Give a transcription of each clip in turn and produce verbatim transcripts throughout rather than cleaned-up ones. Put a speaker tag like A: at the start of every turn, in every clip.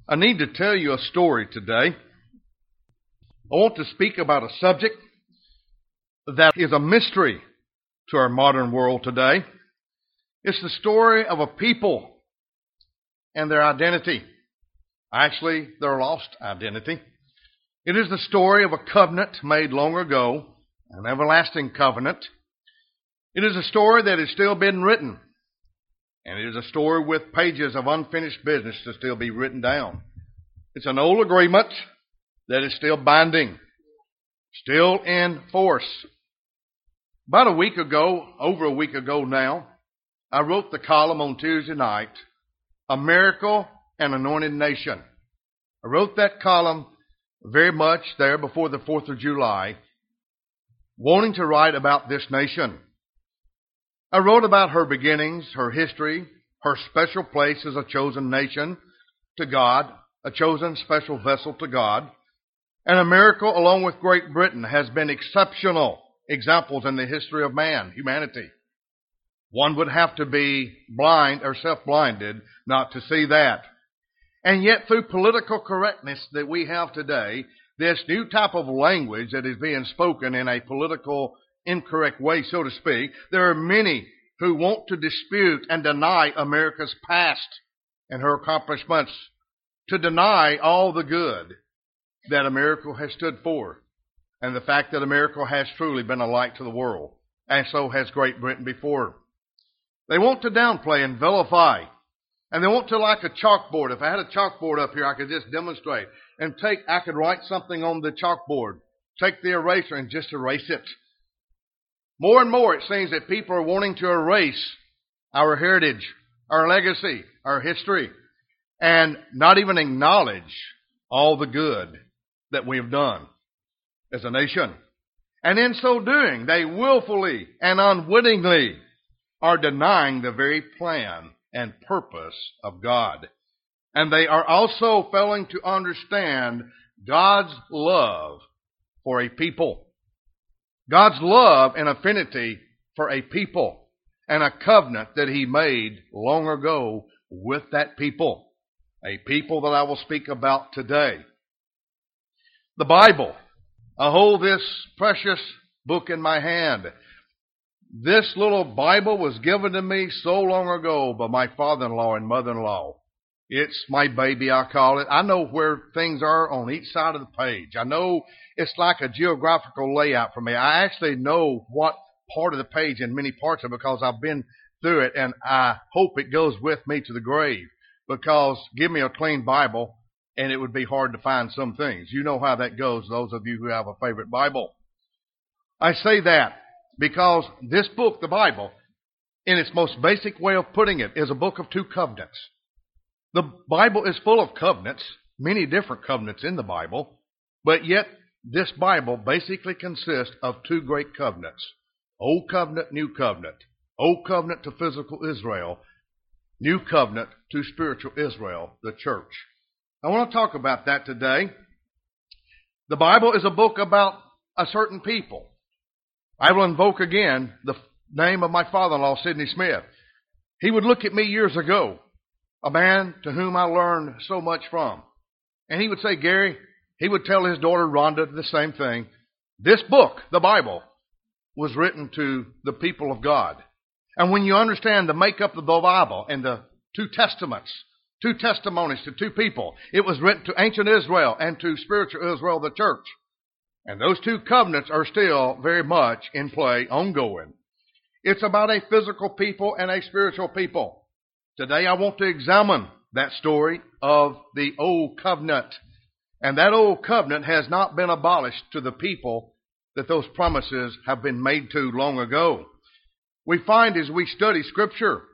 A: I need to tell you a story today. I want to speak about a subject that is a mystery to our modern world today. It's the story of a people and their identity. Actually, their lost identity. It is the story of a covenant made long ago, an everlasting covenant. It is a story that is still being written. And it is a story with pages of unfinished business to still be written down. It's an old agreement that is still binding, still in force. About a week ago, over a week ago now, I wrote the column on Tuesday night, A Miracle and Anointed Nation. I wrote that column very much there before the fourth of July, wanting to write about this nation. I wrote about her beginnings, her history, her special place as a chosen nation to God, a chosen special vessel to God. And America, along with Great Britain, has been exceptional examples in the history of man, humanity. One would have to be blind or self-blinded not to see that. And yet, through political correctness that we have today, this new type of language that is being spoken in a political incorrect way, so to speak, there are many who want to dispute and deny America's past and her accomplishments, to deny all the good that America has stood for, and the fact that America has truly been a light to the world, and so has Great Britain before. They want to downplay and vilify, and they want to, like a chalkboard. If I had a chalkboard up here, I could just demonstrate and take, I could write something on the chalkboard, take the eraser and just erase it. More and more it seems that people are wanting to erase our heritage, our legacy, our history, and not even acknowledge all the good that we have done as a nation. And in so doing, they willfully and unwittingly are denying the very plan and purpose of God. And they are also failing to understand God's love for a people. God's love and affinity for a people and a covenant that He made long ago with that people. A people that I will speak about today. The Bible. I hold this precious book in my hand. This little Bible was given to me so long ago by my father-in-law and mother-in-law. It's my baby, I call it. I know where things are on each side of the page. I know it's like a geographical layout for me. I actually know what part of the page and many parts of it because I've been through it, and I hope it goes with me to the grave. Because give me a clean Bible, and it would be hard to find some things. You know how that goes, those of you who have a favorite Bible. I say that because this book, the Bible, in its most basic way of putting it, is a book of two covenants. The Bible is full of covenants, many different covenants in the Bible, but yet this Bible basically consists of two great covenants. Old covenant, new covenant. Old covenant to physical Israel. New covenant to spiritual Israel, the church. I want to talk about that today. The Bible is a book about a certain people. I will invoke again the name of my father-in-law, Sidney Smith. He would look at me years ago, a man to whom I learned so much from. And he would say, Gary, he would tell his daughter Rhonda the same thing. This book, the Bible, was written to the people of God. And when you understand the makeup of the Bible and the two testaments, two testimonies to two people, it was written to ancient Israel and to spiritual Israel, the church. And those two covenants are still very much in play, ongoing. It's about a physical people and a spiritual people. Today I want to examine that story of the old covenant. And that old covenant has not been abolished to the people that those promises have been made to long ago. We find as we study Scripture,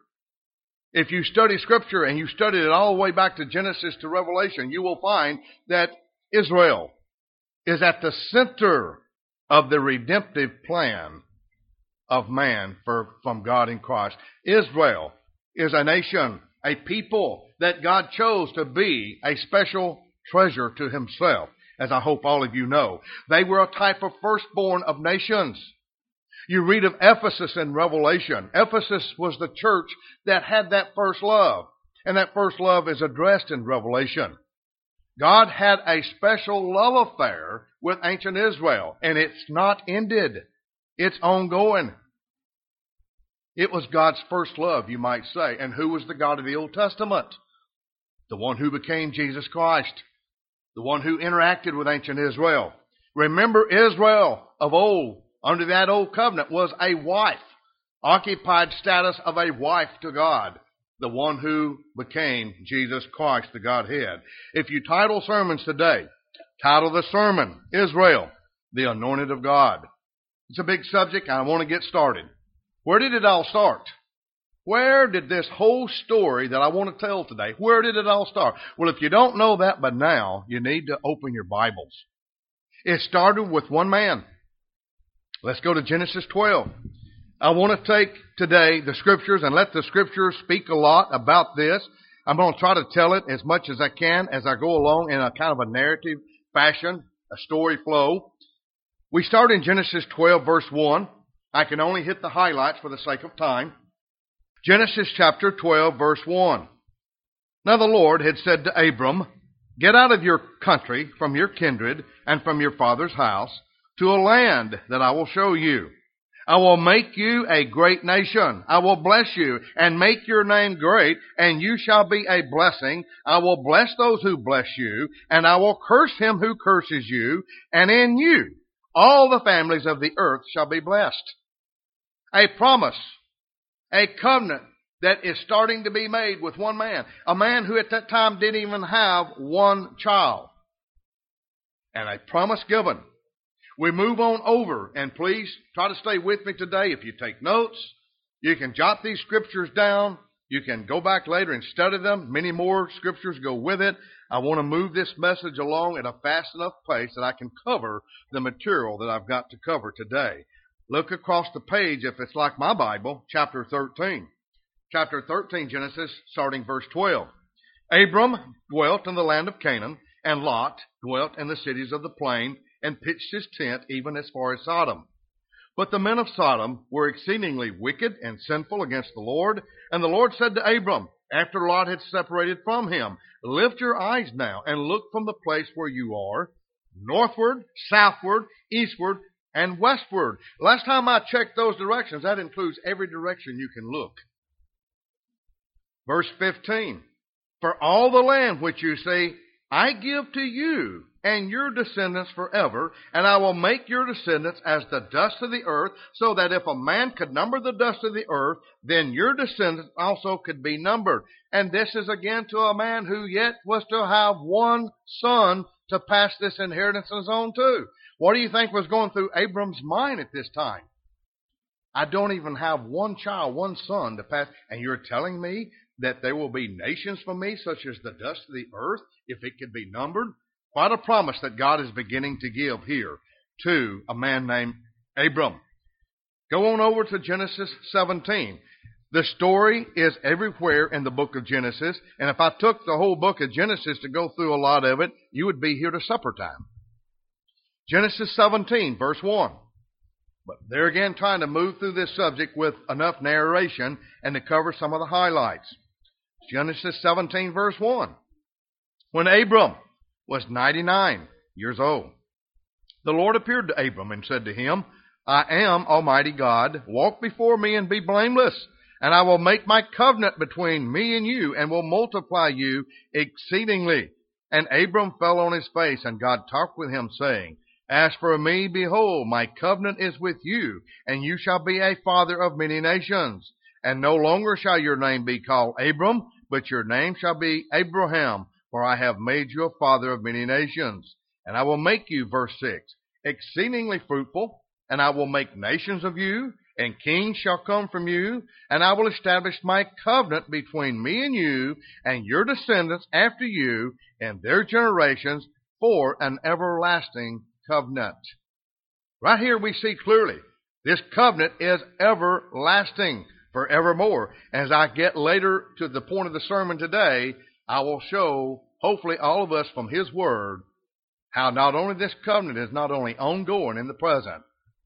A: if you study Scripture and you study it all the way back to Genesis to Revelation, you will find that Israel is at the center of the redemptive plan of man for, from God in Christ. Israel is a nation, a people that God chose to be a special treasure to Himself, as I hope all of you know. They were a type of firstborn of nations. You read of Ephesus in Revelation. Ephesus was the church that had that first love. And that first love is addressed in Revelation. God had a special love affair with ancient Israel, and it's not ended. It's ongoing. It was God's first love, you might say. And who was the God of the Old Testament? The one who became Jesus Christ. The one who interacted with ancient Israel. Remember, Israel of old, under that old covenant, was a wife. Occupied status of a wife to God. The one who became Jesus Christ, the Godhead. If you title sermons today, title the sermon, Israel, the Anointed of God. It's a big subject, and I want to get started. Where did it all start? Where did this whole story that I want to tell today, where did it all start? Well, if you don't know that by now, you need to open your Bibles. It started with one man. Let's go to Genesis twelve. I want to take today the Scriptures and let the Scriptures speak a lot about this. I'm going to try to tell it as much as I can as I go along in a kind of a narrative fashion, a story flow. We start in Genesis twelve, verse one. I can only hit the highlights for the sake of time. Genesis chapter twelve, verse one. Now the Lord had said to Abram, "Get out of your country, from your kindred, and from your father's house, to a land that I will show you. I will make you a great nation. I will bless you, and make your name great, and you shall be a blessing. I will bless those who bless you, and I will curse him who curses you, and in you all the families of the earth shall be blessed." A promise, a covenant that is starting to be made with one man. A man who at that time didn't even have one child. And a promise given. We move on over, and please try to stay with me today. If you take notes, you can jot these scriptures down. You can go back later and study them. Many more scriptures go with it. I want to move this message along at a fast enough pace that I can cover the material that I've got to cover today. Look across the page, if it's like my Bible, chapter thirteen. Chapter thirteen, Genesis, starting verse twelve. Abram dwelt in the land of Canaan, and Lot dwelt in the cities of the plain, and pitched his tent even as far as Sodom. But the men of Sodom were exceedingly wicked and sinful against the Lord. And the Lord said to Abram, after Lot had separated from him, "Lift your eyes now, and look from the place where you are, northward, southward, eastward, and westward." Last time I checked those directions, that includes every direction you can look. Verse fifteen. "For all the land which you see, I give to you and your descendants forever, and I will make your descendants as the dust of the earth, so that if a man could number the dust of the earth, then your descendants also could be numbered. And this is again to a man who yet was to have one son to pass this inheritance on to." What do you think was going through Abram's mind at this time? I don't even have one child, one son to pass, and you're telling me that there will be nations for me, such as the dust of the earth, if it could be numbered? Quite a promise that God is beginning to give here to a man named Abram. Go on over to Genesis seventeen. The story is everywhere in the book of Genesis, and if I took the whole book of Genesis to go through a lot of it, you would be here to supper time. Genesis seventeen, verse one. But there again, trying to move through this subject with enough narration and to cover some of the highlights. Genesis seventeen, verse one. When Abram was ninety-nine years old, the Lord appeared to Abram and said to him, "I am Almighty God. Walk before me and be blameless, and I will make my covenant between me and you, and will multiply you exceedingly." And Abram fell on his face, and God talked with him, saying, "As for me, behold, my covenant is with you, and you shall be a father of many nations. And no longer shall your name be called Abram, but your name shall be Abraham, for I have made you a father of many nations. And I will make you," verse six, "exceedingly fruitful, and I will make nations of you, and kings shall come from you, and I will establish my covenant between me and you, and your descendants after you, and their generations, for an everlasting covenant." Right here we see clearly, this covenant is everlasting, forevermore. As I get later to the point of the sermon today, I will show, hopefully all of us from His Word, how not only this covenant is not only ongoing in the present,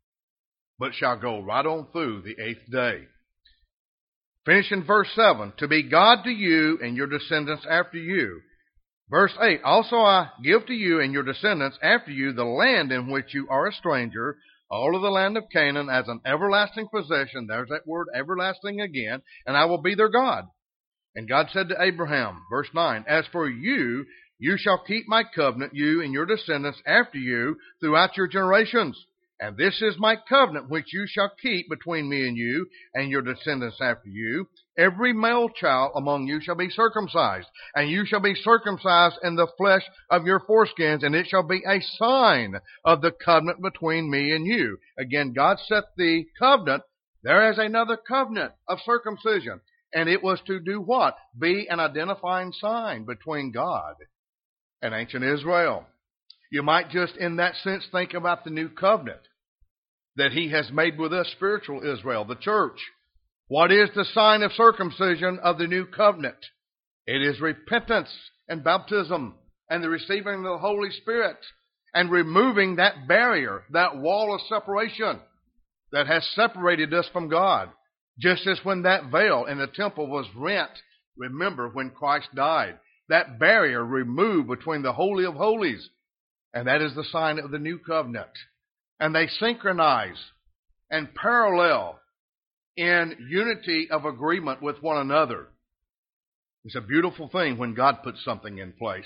A: but shall go right on through the eighth day. Finish in verse seven. "To be God to you and your descendants after you." Verse eight, also I give to you and your descendants after you the land in which you are a stranger, all of the land of Canaan as an everlasting possession. There's that word everlasting again. And I will be their God. And God said to Abraham, verse nine, as for you, you shall keep my covenant, you and your descendants after you, throughout your generations. And this is my covenant which you shall keep between me and you and your descendants after you. Every male child among you shall be circumcised, and you shall be circumcised in the flesh of your foreskins, and it shall be a sign of the covenant between me and you. Again, God set the covenant. There is another covenant of circumcision. And it was to do what? Be an identifying sign between God and ancient Israel. You might just in that sense think about the new covenant that he has made with us, spiritual Israel, the church. What is the sign of circumcision of the new covenant? It is repentance and baptism and the receiving of the Holy Spirit and removing that barrier, that wall of separation that has separated us from God. Just as when that veil in the temple was rent, remember when Christ died, that barrier removed between the Holy of Holies, and that is the sign of the new covenant. And they synchronize and parallel in unity of agreement with one another. It's a beautiful thing when God puts something in place.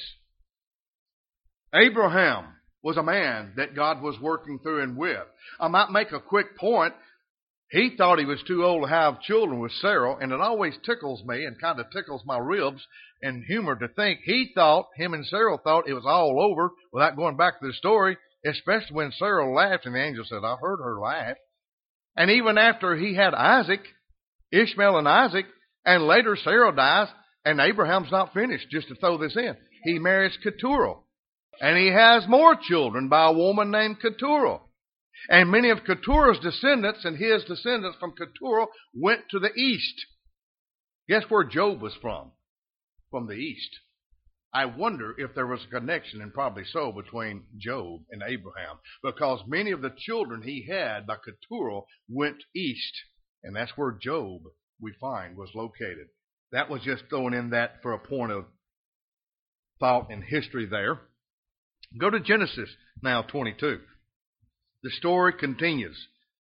A: Abraham was a man that God was working through and with. I might make a quick point. He thought he was too old to have children with Sarah, and it always tickles me and kind of tickles my ribs and humor to think he thought, him and Sarah thought it was all over without going back to the story, especially when Sarah laughed and the angel said, I heard her laugh. And even after he had Isaac, Ishmael and Isaac, and later Sarah dies, and Abraham's not finished, just to throw this in. He marries Keturah, and he has more children by a woman named Keturah. And many of Keturah's descendants and his descendants from Keturah went to the east. Guess where Job was from? From the east. I wonder if there was a connection, and probably so, between Job and Abraham, because many of the children he had by Keturah went east, and that's where Job, we find, was located. That was just thrown in that for a point of thought and history there. Go to Genesis now, twenty-two. The story continues.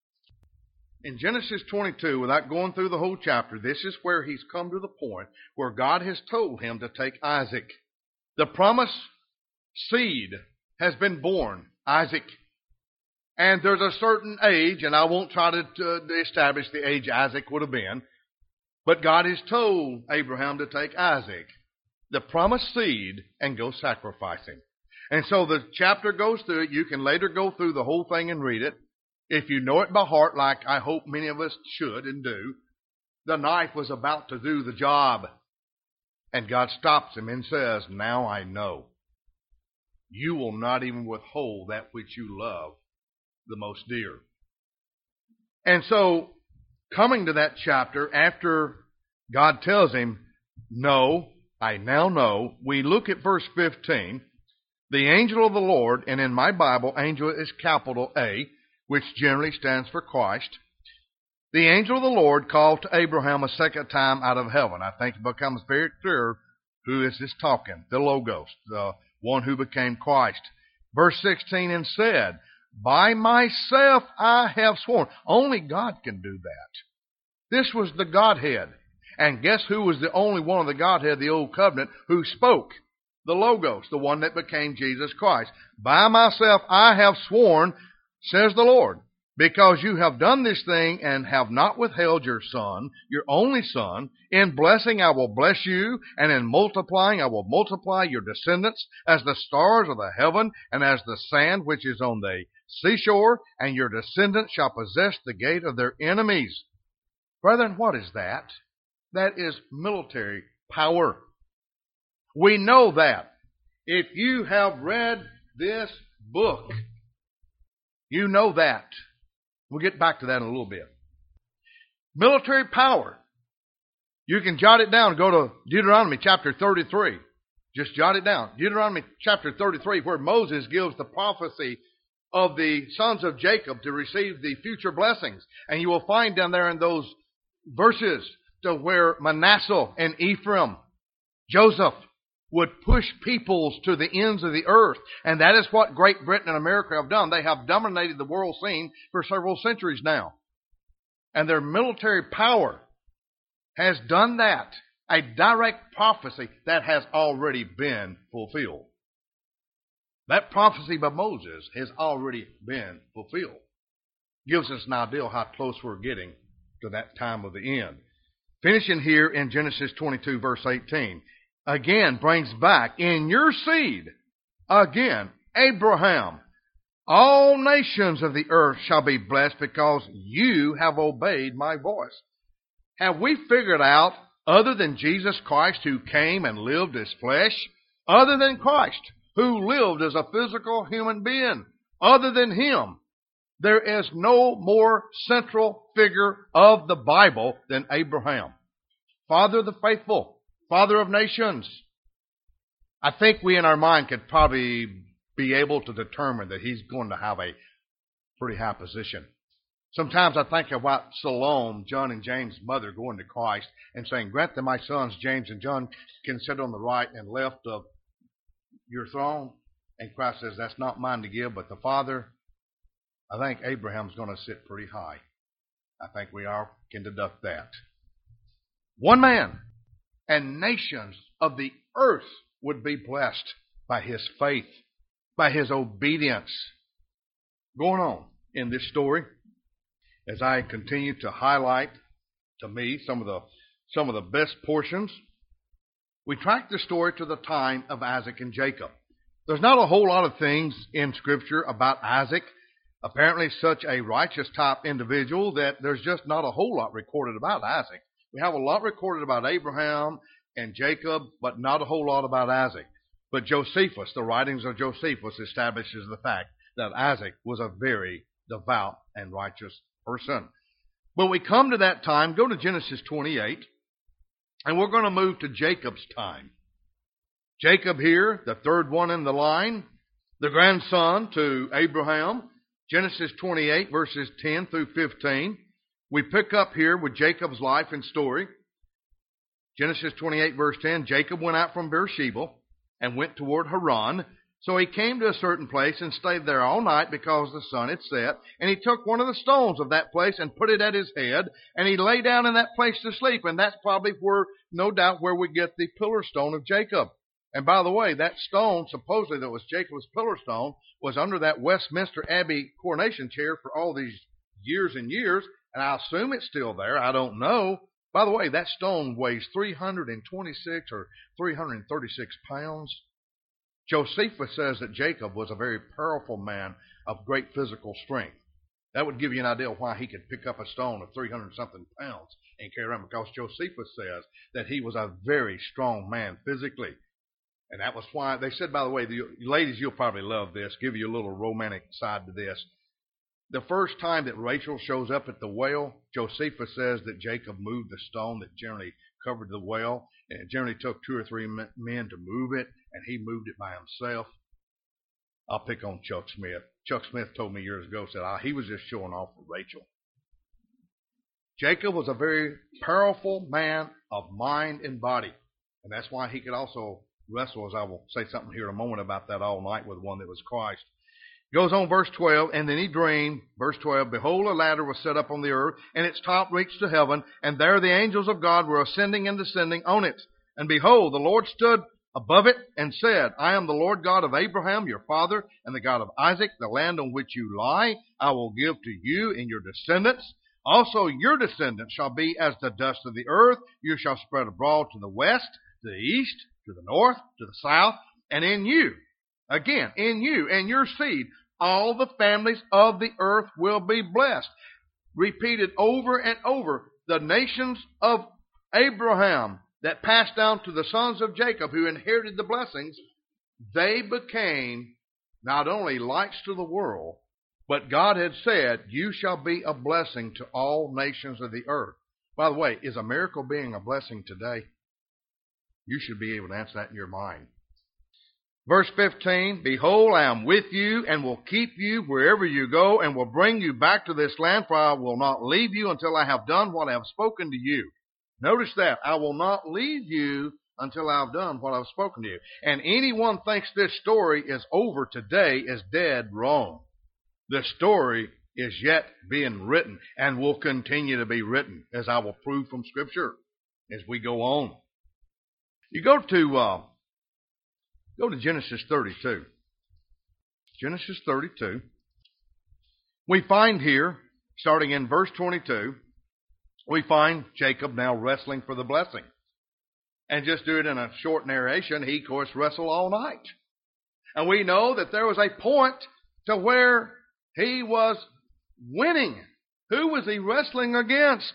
A: In Genesis twenty-two, without going through the whole chapter, this is where he's come to the point where God has told him to take Isaac. The promised seed has been born, Isaac. And there's a certain age, and I won't try to, to establish the age Isaac would have been, but God has told Abraham to take Isaac, the promised seed, and go sacrifice him. And so the chapter goes through it. You can later go through the whole thing and read it. If you know it by heart, like I hope many of us should and do, the knife was about to do the job. And God stops him and says, now I know. You will not even withhold that which you love the most dear. And so, coming to that chapter, after God tells him, no, I now know, we look at verse fifteen. The angel of the Lord, and in my Bible, angel is capital A, which generally stands for Christ. The angel of the Lord called to Abraham a second time out of heaven. I think it becomes very clear who is this talking. The Logos, the one who became Christ. Verse sixteen, and said, by myself I have sworn. Only God can do that. This was the Godhead. And guess who was the only one of the Godhead, the Old Covenant, who spoke? The Logos, the one that became Jesus Christ. By myself I have sworn, says the Lord, because you have done this thing and have not withheld your son, your only son. In blessing I will bless you, and in multiplying I will multiply your descendants as the stars of the heaven and as the sand which is on the seashore, and your descendants shall possess the gate of their enemies. Brethren, what is that? That is military power. We know that. If you have read this book, you know that. We'll get back to that in a little bit. Military power. You can jot it down. Go to Deuteronomy chapter thirty-three. Just jot it down. Deuteronomy chapter thirty-three, where Moses gives the prophecy of the sons of Jacob to receive the future blessings. And you will find down there in those verses to where Manasseh and Ephraim, Joseph, would push peoples to the ends of the earth. And that is what Great Britain and America have done. They have dominated the world scene for several centuries now. And their military power has done that. A direct prophecy that has already been fulfilled. That prophecy by Moses has already been fulfilled. Gives us an idea how close we're getting to that time of the end. Finishing here in Genesis twenty-two, verse eighteen. Again brings back, in your seed, again, Abraham, all nations of the earth shall be blessed because you have obeyed my voice. Have we figured out, other than Jesus Christ who came and lived as flesh, other than Christ who lived as a physical human being, other than Him, there is no more central figure of the Bible than Abraham. Father of the faithful. Father of nations. I think we in our mind could probably be able to determine that he's going to have a pretty high position. Sometimes I think about Salome, John and James' mother, going to Christ and saying, grant that my sons James and John can sit on the right and left of your throne. And Christ says, that's not mine to give, but the Father. I think Abraham's going to sit pretty high. I think we are can deduct that. One man. And nations of the earth would be blessed by his faith, by his obedience. Going on in this story, as I continue to highlight to me some of the some of the best portions, we track the story to the time of Isaac and Jacob. There's not a whole lot of things in Scripture about Isaac. Apparently such a righteous type individual that there's just not a whole lot recorded about Isaac. We have a lot recorded about Abraham and Jacob, but not a whole lot about Isaac. But Josephus, the writings of Josephus, establishes the fact that Isaac was a very devout and righteous person. When we come to that time, go to Genesis twenty-eight, and we're going to move to Jacob's time. Jacob here, the third one in the line, the grandson to Abraham. Genesis twenty-eight, verses ten through fifteen. We pick up here with Jacob's life and story. Genesis twenty-eight, verse ten, Jacob went out from Beersheba and went toward Haran. So he came to a certain place and stayed there all night because the sun had set. And he took one of the stones of that place and put it at his head. And he lay down in that place to sleep. And that's probably where, no doubt, where we get the pillar stone of Jacob. And by the way, that stone, supposedly that was Jacob's pillar stone, was under that Westminster Abbey coronation chair for all these years and years. And I assume it's still there. I don't know. By the way, that stone weighs three hundred twenty-six or three hundred thirty-six pounds. Josephus says that Jacob was a very powerful man of great physical strength. That would give you an idea why he could pick up a stone of three hundred something pounds and carry around, because Josephus says that he was a very strong man physically. And that was why they said, by the way, the ladies, you'll probably love this, give you a little romantic side to this. The first time that Rachel shows up at the well, Josephus says that Jacob moved the stone that generally covered the well, and it generally took two or three men to move it, and he moved it by himself. I'll pick on Chuck Smith. Chuck Smith told me years ago, said ah, he was just showing off for Rachel. Jacob was a very powerful man of mind and body, and that's why he could also wrestle, as I will say something here in a moment about that all night with one that was Christ. Goes on, verse twelve, and then he dreamed, verse twelve, behold, a ladder was set up on the earth, and its top reached to heaven, and there the angels of God were ascending and descending on it. And behold, the Lord stood above it, and said, I am the Lord God of Abraham, your father, and the God of Isaac. The land on which you lie I will give to you and your descendants. Also your descendants shall be as the dust of the earth. You shall spread abroad to the west, to the east, to the north, to the south, and in you, again, in you and your seed, all the families of the earth will be blessed. Repeated over and over, the nations of Abraham that passed down to the sons of Jacob who inherited the blessings, they became not only lights to the world, but God had said, you shall be a blessing to all nations of the earth. By the way, is a miracle being a blessing today? You should be able to answer that in your mind. Verse fifteen, behold, I am with you and will keep you wherever you go and will bring you back to this land, for I will not leave you until I have done what I have spoken to you. Notice that. I will not leave you until I've done what I've spoken to you. And anyone thinks this story is over today is dead wrong. The story is yet being written and will continue to be written, as I will prove from Scripture as we go on. You go to uh, go to Genesis thirty-two. Genesis thirty-two. We find here, starting in verse twenty-two, we find Jacob now wrestling for the blessing. And just do it in a short narration, he, of course, wrestled all night. And we know that there was a point to where he was winning. Who was he wrestling against?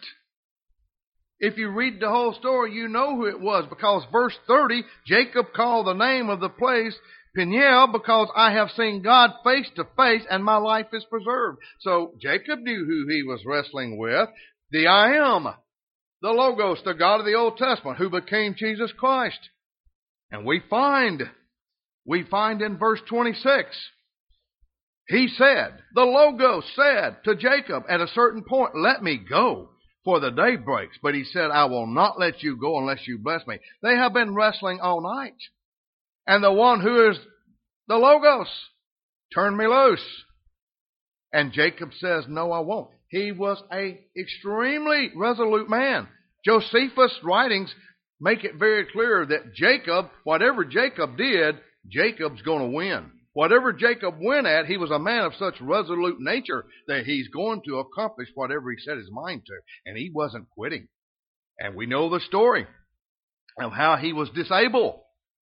A: If you read the whole story, you know who it was, because verse thirty, Jacob called the name of the place Peniel, because I have seen God face to face and my life is preserved. So Jacob knew who he was wrestling with. The I Am, the Logos, the God of the Old Testament, who became Jesus Christ. And we find, we find in verse twenty-six, he said, the Logos said to Jacob at a certain point, let me go, for the day breaks. But he said, I will not let you go unless you bless me. They have been wrestling all night. And the one who is the Logos, turn me loose. And Jacob says, no, I won't. He was a extremely resolute man. Josephus' writings make it very clear that Jacob, whatever Jacob did, Jacob's going to win. Whatever Jacob went at, he was a man of such resolute nature that he's going to accomplish whatever he set his mind to. And he wasn't quitting. And we know the story of how he was disabled.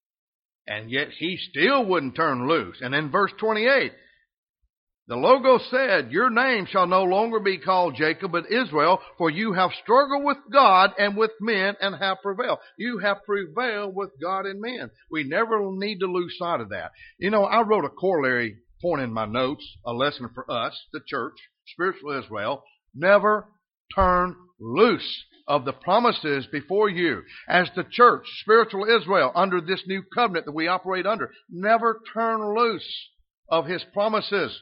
A: And yet he still wouldn't turn loose. And in verse twenty-eight, the Logos said, your name shall no longer be called Jacob, but Israel, for you have struggled with God and with men and have prevailed. You have prevailed with God and men. We never need to lose sight of that. You know, I wrote a corollary point in my notes, a lesson for us, the church, spiritual Israel. Never turn loose of the promises before you. As the church, spiritual Israel, under this new covenant that we operate under, never turn loose of His promises.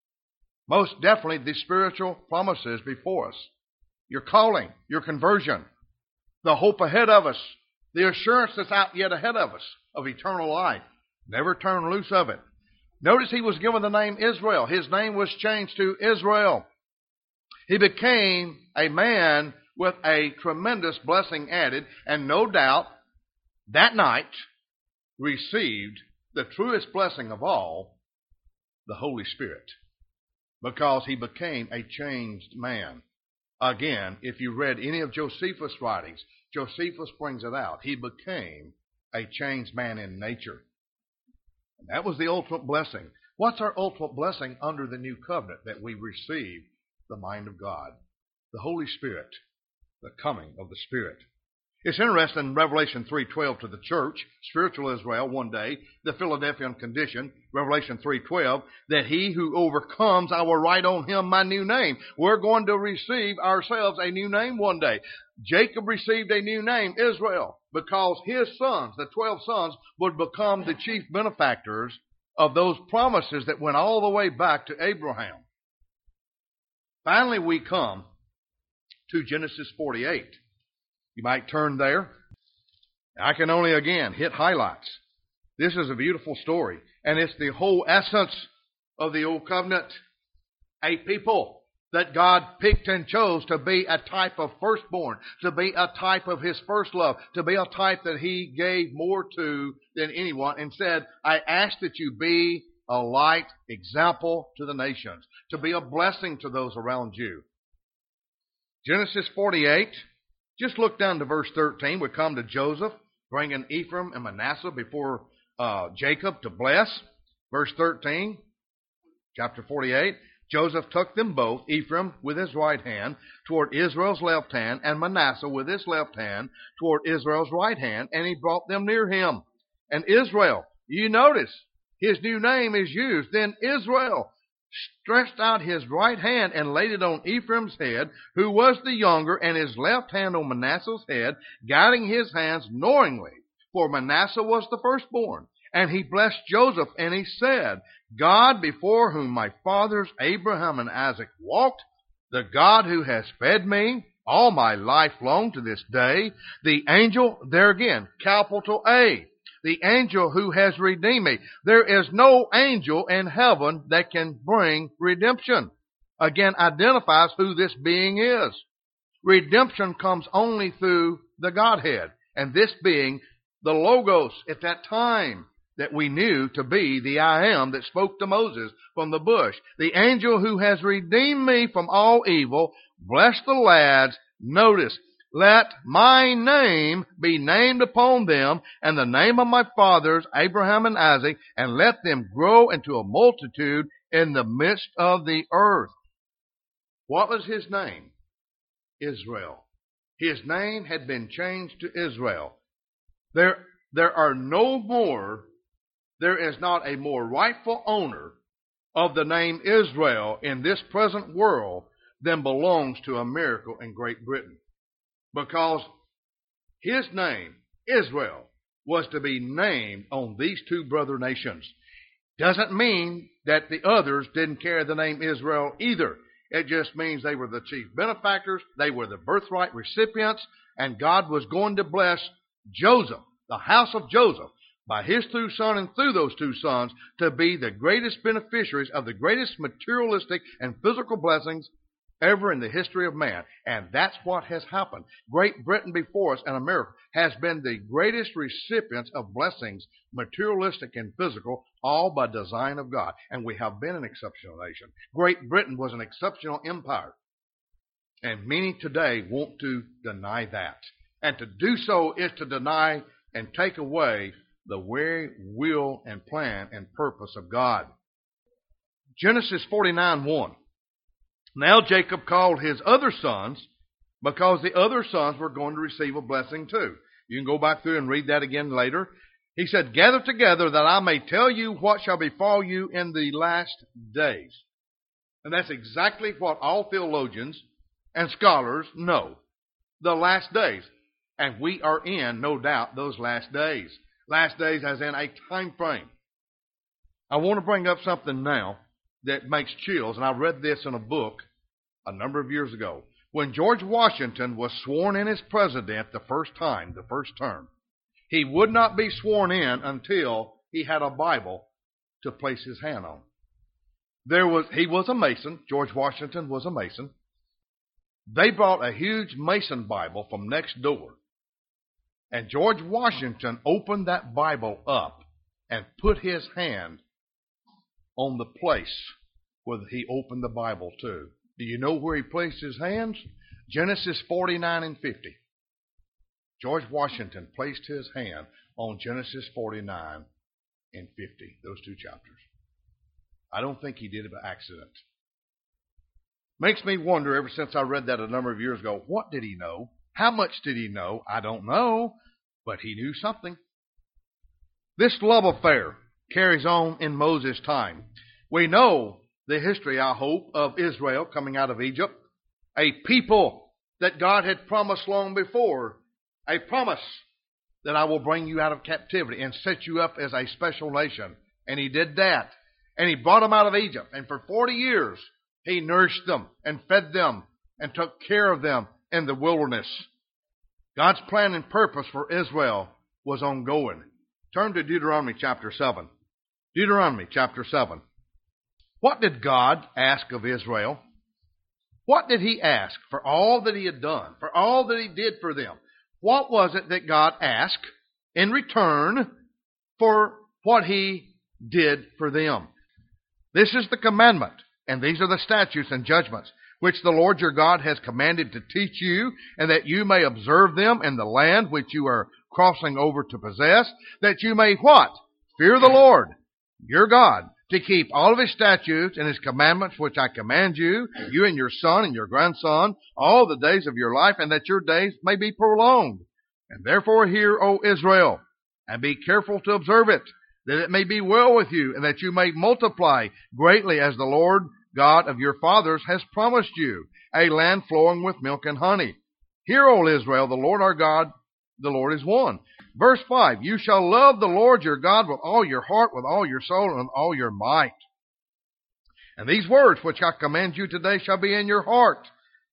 A: Most definitely the spiritual promises before us. Your calling, your conversion, the hope ahead of us, the assurance that's out yet ahead of us of eternal life. Never turn loose of it. Notice he was given the name Israel. His name was changed to Israel. He became a man with a tremendous blessing added, and no doubt that night received the truest blessing of all, the Holy Spirit, because he became a changed man. Again, if you read any of Josephus' writings, Josephus brings it out. He became a changed man in nature. And that was the ultimate blessing. What's our ultimate blessing under the new covenant? That we receive the mind of God, the Holy Spirit, the coming of the Spirit. It's interesting in Revelation three twelve to the church, spiritual Israel, one day, the Philadelphian condition, Revelation three twelve, that he who overcomes, I will write on him my new name. We're going to receive ourselves a new name one day. Jacob received a new name, Israel, because his sons, the twelve sons, would become the chief benefactors of those promises that went all the way back to Abraham. Finally, we come to Genesis forty-eight. You might turn there. I can only, again, hit highlights. This is a beautiful story, and it's the whole essence of the Old Covenant. A people that God picked and chose to be a type of firstborn, to be a type of His first love, to be a type that He gave more to than anyone, and said, I ask that you be a light example to the nations, to be a blessing to those around you. Genesis forty-eight. Just look down to verse thirteen. We come to Joseph, bringing Ephraim and Manasseh before uh, Jacob to bless. Verse thirteen, chapter forty-eight. Joseph took them both, Ephraim with his right hand toward Israel's left hand, and Manasseh with his left hand toward Israel's right hand, and he brought them near him. And Israel, you notice, his new name is used. Then Israel stretched out his right hand and laid it on Ephraim's head, who was the younger, and his left hand on Manasseh's head, guiding his hands knowingly, for Manasseh was the firstborn. And he blessed Joseph, and he said, God, before whom my fathers Abraham and Isaac walked, the God who has fed me all my life long to this day. The angel, there again, capital A, the angel who has redeemed me. There is no angel in heaven that can bring redemption. Again, identifies who this being is. Redemption comes only through the Godhead, and this being the Logos at that time that we knew to be the I Am that spoke to Moses from the bush. The angel who has redeemed me from all evil. Bless the lads. Notice, let my name be named upon them, and the name of my fathers, Abraham and Isaac, and let them grow into a multitude in the midst of the earth. What was his name? Israel. His name had been changed to Israel. There, there are no more, there is not a more rightful owner of the name Israel in this present world than belongs to America and Great Britain. Because his name, Israel, was to be named on these two brother nations. Doesn't mean that the others didn't carry the name Israel either. It just means they were the chief benefactors, they were the birthright recipients, and God was going to bless Joseph, the house of Joseph, by his two sons and through those two sons to be the greatest beneficiaries of the greatest materialistic and physical blessings ever in the history of man. And that's what has happened. Great Britain before us and America has been the greatest recipients of blessings, materialistic and physical, all by design of God. And we have been an exceptional nation. Great Britain was an exceptional empire. And many today want to deny that. And to do so is to deny and take away the very will and plan and purpose of God. Genesis forty-nine one. Now Jacob called his other sons because the other sons were going to receive a blessing too. You can go back through and read that again later. He said, gather together that I may tell you what shall befall you in the last days. And that's exactly what all theologians and scholars know. The last days. And we are in, no doubt, those last days. Last days as in a time frame. I want to bring up something now that makes chills, and I read this in a book a number of years ago. When George Washington was sworn in as president the first time, the first term, he would not be sworn in until he had a Bible to place his hand on. There was, he was a Mason. George Washington was a Mason. They brought a huge Mason Bible from next door. And George Washington opened that Bible up and put his hand on the place where he opened the Bible to. Do you know where he placed his hands? Genesis forty-nine and fifty. George Washington placed his hand on Genesis forty-nine and fifty, those two chapters. I don't think he did it by accident. Makes me wonder, ever since I read that a number of years ago, what did he know? How much did he know? I don't know, but he knew something. This love affair carries on in Moses' time. We know the history, I hope, of Israel coming out of Egypt, a people that God had promised long before, a promise that I will bring you out of captivity and set you up as a special nation. And he did that. And he brought them out of Egypt. And for forty years, he nourished them and fed them and took care of them in the wilderness. God's plan and purpose for Israel was ongoing. Turn to Deuteronomy chapter seven. Deuteronomy chapter seven. What did God ask of Israel? What did he ask for all that he had done, for all that he did for them? What was it that God asked in return for what he did for them? This is the commandment, and these are the statutes and judgments, which the Lord your God has commanded to teach you, and that you may observe them in the land which you are crossing over to possess, that you may what? Fear the Lord, your God, to keep all of his statutes and his commandments which I command you, you and your son and your grandson, all the days of your life, and that your days may be prolonged. And therefore hear, O Israel, and be careful to observe it, that it may be well with you, and that you may multiply greatly as the Lord God of your fathers has promised you, a land flowing with milk and honey. Hear, O Israel, the Lord our God, the Lord is one. Verse five, you shall love the Lord your God with all your heart, with all your soul, and with all your might. And these words which I command you today shall be in your heart.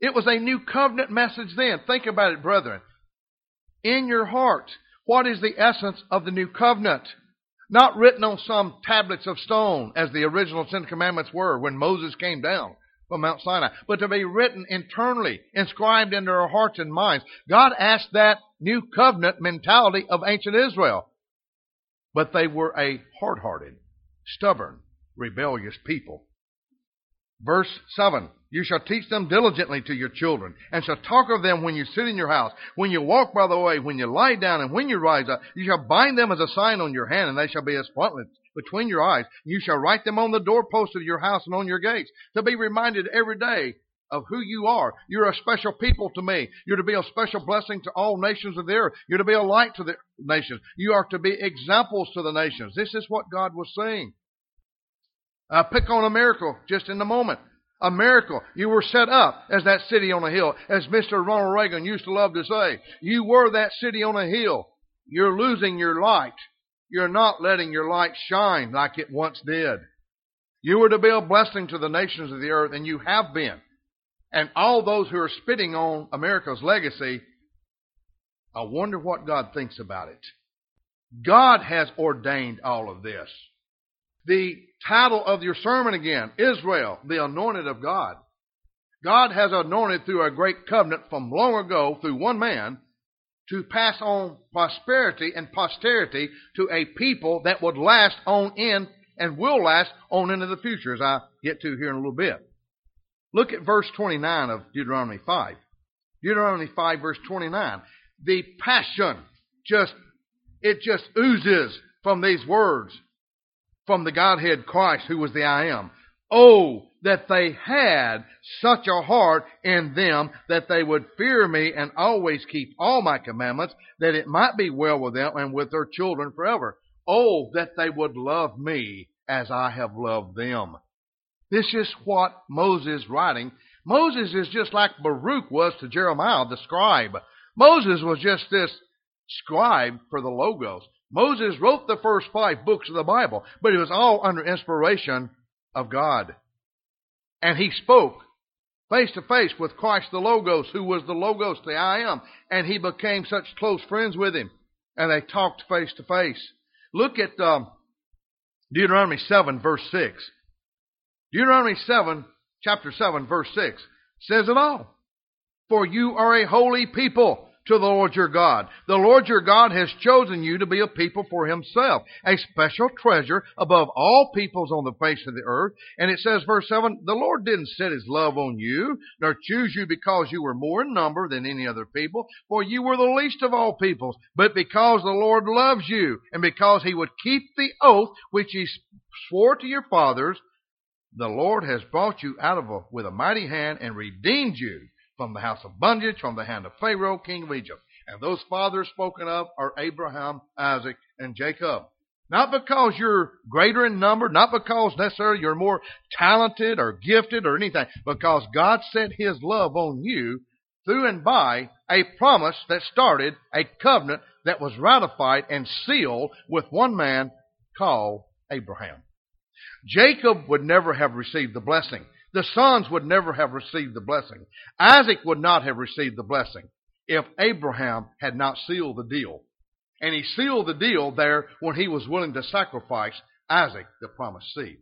A: It was a new covenant message then. Think about it, brethren. In your heart, what is the essence of the new covenant? Not written on some tablets of stone, as the original Ten Commandments were when Moses came down from Mount Sinai, but to be written internally, inscribed into our hearts and minds. God asked that new covenant mentality of ancient Israel. But they were a hard-hearted, stubborn, rebellious people. Verse seven, you shall teach them diligently to your children, and shall talk of them when you sit in your house, when you walk by the way, when you lie down, and when you rise up. You shall bind them as a sign on your hand, and they shall be as frontlets between your eyes. You shall write them on the doorposts of your house and on your gates, to be reminded every day of who you are. You're a special people to me. You're to be a special blessing to all nations of the earth. You're to be a light to the nations. You are to be examples to the nations. This is what God was saying. Uh, pick on a miracle just in a moment. A miracle. You were set up as that city on a hill. As Mister Ronald Reagan used to love to say, you were that city on a hill. You're losing your light. You're not letting your light shine like it once did. You were to be a blessing to the nations of the earth, and you have been. And all those who are spitting on America's legacy, I wonder what God thinks about it. God has ordained all of this. The title of your sermon again, Israel, the anointed of God. God has anointed through a great covenant from long ago through one man to pass on prosperity and posterity to a people that would last on in and will last on into the future, as I get to here in a little bit. Look at verse twenty-nine of Deuteronomy five. Deuteronomy five, verse twenty-nine. The passion just, it just oozes from these words. From the Godhead Christ, who was the I Am. Oh, that they had such a heart in them that they would fear me and always keep all my commandments, that it might be well with them and with their children forever. Oh, that they would love me as I have loved them. This is what Moses is writing. Moses is just like Baruch was to Jeremiah, the scribe. Moses was just this scribe for the Logos. Moses wrote the first five books of the Bible, but it was all under inspiration of God. And he spoke face to face with Christ the Logos, who was the Logos, the I Am, and he became such close friends with him, and they talked face to face. Look at um, Deuteronomy seven, verse six. Deuteronomy seven, chapter seven, verse six says it all. For you are a holy people to the Lord your God. The Lord your God has chosen you to be a people for himself, a special treasure above all peoples on the face of the earth. And it says, verse seven, the Lord didn't set his love on you, nor choose you because you were more in number than any other people, for you were the least of all peoples, but because the Lord loves you, and because he would keep the oath which he swore to your fathers, the Lord has brought you out of a, with a mighty hand and redeemed you from the house of bondage, from the hand of Pharaoh, king of Egypt. And those fathers spoken of are Abraham, Isaac, and Jacob. Not because you're greater in number, not because necessarily you're more talented or gifted or anything, because God set his love on you through and by a promise that started a covenant that was ratified and sealed with one man called Abraham. Jacob would never have received the blessing. The sons would never have received the blessing. Isaac would not have received the blessing if Abraham had not sealed the deal. And he sealed the deal there when he was willing to sacrifice Isaac, the promised seed.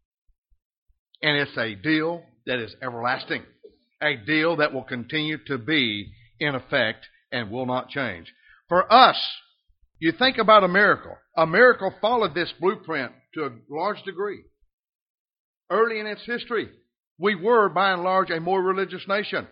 A: And it's a deal that is everlasting. A deal that will continue to be in effect and will not change. For us, you think about a miracle. A miracle followed this blueprint to a large degree. Early in its history, we were, by and large, a more religious nation.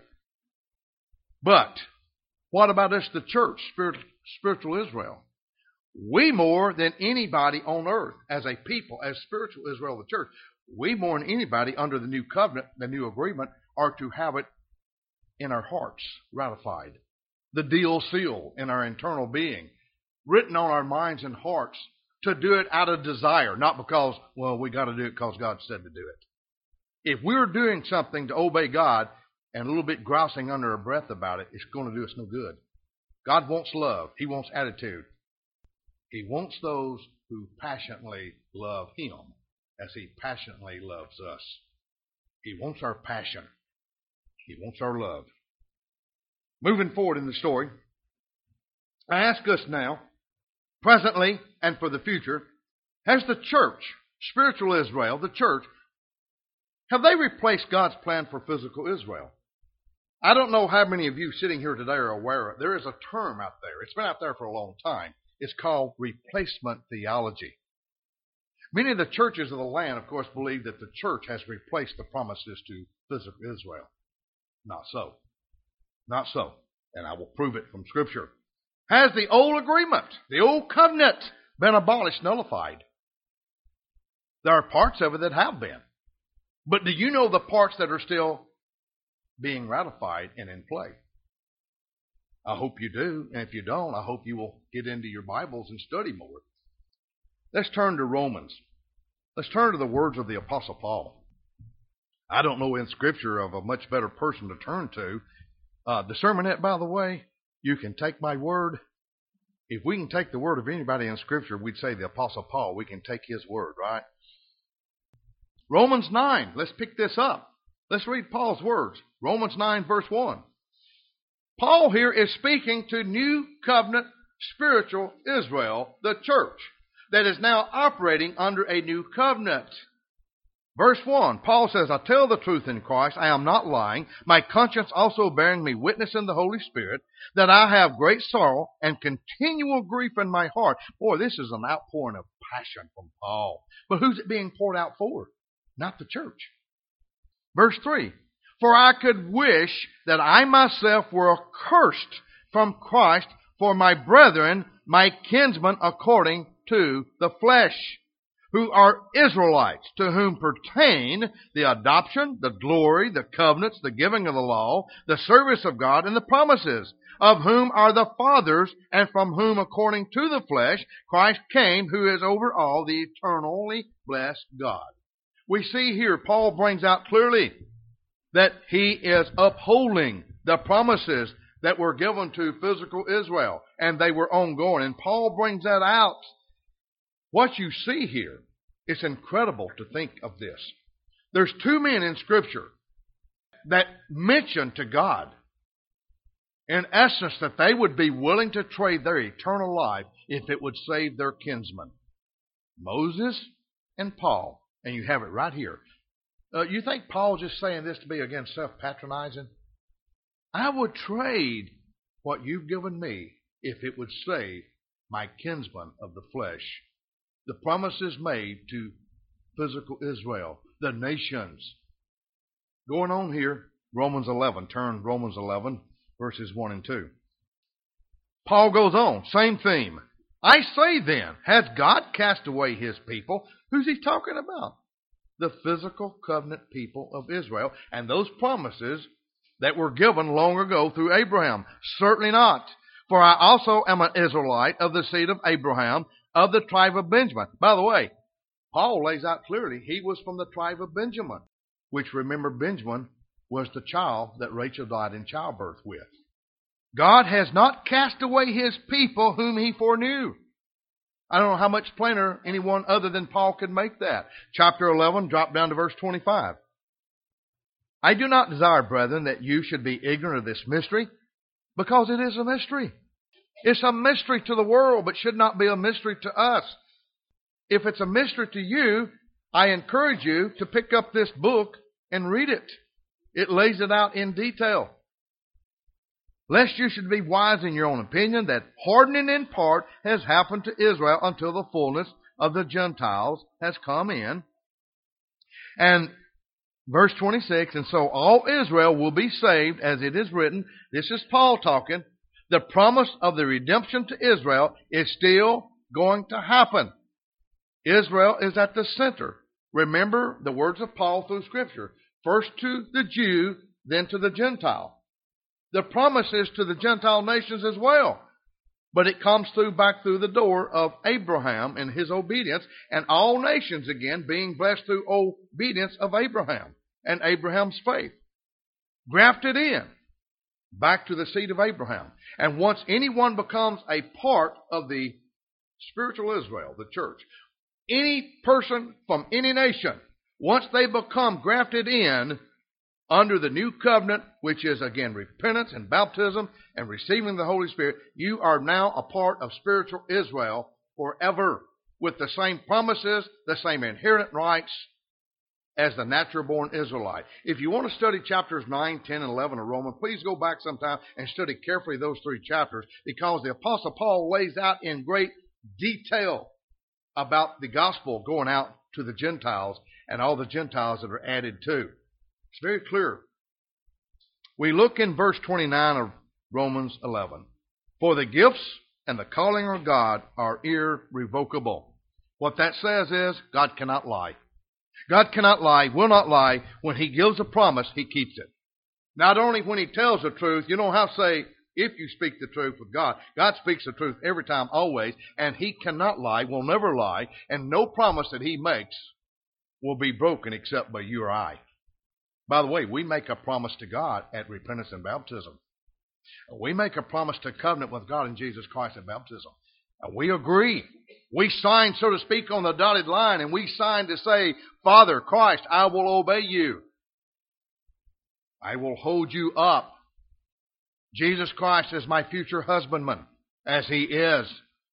A: But what about us, the church, spiritual Israel? We more than anybody on earth, as a people, as spiritual Israel, the church, we more than anybody under the new covenant, the new agreement, are to have it in our hearts ratified. The deal sealed in our internal being, written on our minds and hearts, to do it out of desire, not because, well, we got to do it because God said to do it. If we're doing something to obey God and a little bit grousing under our breath about it, it's going to do us no good. God wants love. He wants attitude. He wants those who passionately love him as he passionately loves us. He wants our passion. He wants our love. Moving forward in the story, I ask us now, presently and for the future, has the church, spiritual Israel, the church, have they replaced God's plan for physical Israel? I don't know how many of you sitting here today are aware of it. There is a term out there. It's been out there for a long time. It's called replacement theology. Many of the churches of the land, of course, believe that the church has replaced the promises to physical Israel. Not so. Not so. And I will prove it from Scripture. Has the old agreement, the old covenant, been abolished, nullified? There are parts of it that have been. But do you know the parts that are still being ratified and in play? I hope you do. And if you don't, I hope you will get into your Bibles and study more. Let's turn to Romans. Let's turn to the words of the Apostle Paul. I don't know in Scripture of a much better person to turn to. Uh, the sermonette, by the way, you can take my word. If we can take the word of anybody in Scripture, we'd say the Apostle Paul. We can take his word, right? Romans nine. Let's pick this up. Let's read Paul's words. Romans nine, verse one. Paul here is speaking to new covenant spiritual Israel, the church, that is now operating under a new covenant. Verse one, Paul says, I tell the truth in Christ, I am not lying, my conscience also bearing me witness in the Holy Spirit, that I have great sorrow and continual grief in my heart. Boy, this is an outpouring of passion from Paul. But who's it being poured out for? Not the church. Verse three, for I could wish that I myself were accursed from Christ for my brethren, my kinsmen according to the flesh, who are Israelites, to whom pertain the adoption, the glory, the covenants, the giving of the law, the service of God, and the promises, of whom are the fathers, and from whom, according to the flesh, Christ came, who is over all, the eternally blessed God. We see here, Paul brings out clearly that he is upholding the promises that were given to physical Israel, and they were ongoing. And Paul brings that out. What you see here, it's incredible to think of this. There's two men in Scripture that mention to God, in essence, that they would be willing to trade their eternal life if it would save their kinsmen. Moses and Paul. And you have it right here. Uh, you think Paul's just saying this to be, again, self-patronizing? I would trade what you've given me if it would save my kinsmen of the flesh. The promises made to physical Israel, the nations. Going on here, Romans eleven. Turn Romans eleven, verses one and two. Paul goes on, same theme. I say then, has God cast away his people? Who's he talking about? The physical covenant people of Israel and those promises that were given long ago through Abraham. Certainly not. For I also am an Israelite of the seed of Abraham, of the tribe of Benjamin. By the way, Paul lays out clearly he was from the tribe of Benjamin, which, remember, Benjamin was the child that Rachel died in childbirth with. God has not cast away his people whom he foreknew. I don't know how much plainer anyone other than Paul could make that. Chapter eleven, drop down to verse twenty-five. I do not desire, brethren, that you should be ignorant of this mystery, because it is a mystery. It's a mystery to the world, but should not be a mystery to us. If it's a mystery to you, I encourage you to pick up this book and read it. It lays it out in detail. Lest you should be wise in your own opinion, that hardening in part has happened to Israel until the fullness of the Gentiles has come in. And verse twenty-six, and so all Israel will be saved, as it is written. This is Paul talking. The promise of the redemption to Israel is still going to happen. Israel is at the center. Remember the words of Paul through Scripture. First to the Jew, then to the Gentile. The promise is to the Gentile nations as well. But it comes through back through the door of Abraham and his obedience, and all nations again being blessed through obedience of Abraham and Abraham's faith. Grafted in back to the seed of Abraham. And once anyone becomes a part of the spiritual Israel, the church, any person from any nation, once they become grafted in, under the new covenant, which is, again, repentance and baptism and receiving the Holy Spirit, you are now a part of spiritual Israel forever, with the same promises, the same inherent rights as the natural-born Israelite. If you want to study chapters nine, ten, and eleven of Romans, please go back sometime and study carefully those three chapters, because the Apostle Paul lays out in great detail about the gospel going out to the Gentiles and all the Gentiles that are added to. It's very clear. We look in verse twenty-nine of Romans eleven. For the gifts and the calling of God are irrevocable. What that says is God cannot lie. God cannot lie, will not lie. When He gives a promise, He keeps it. Not only when He tells the truth, you don't have to say, if you speak the truth with God. God speaks the truth every time, always, and He cannot lie, will never lie, and no promise that He makes will be broken except by you or I. By the way, we make a promise to God at repentance and baptism. We make a promise to covenant with God in Jesus Christ at baptism. And we agree. We sign, so to speak, on the dotted line, and we sign to say, Father, Christ, I will obey you. I will hold you up. Jesus Christ is my future husbandman, as He is.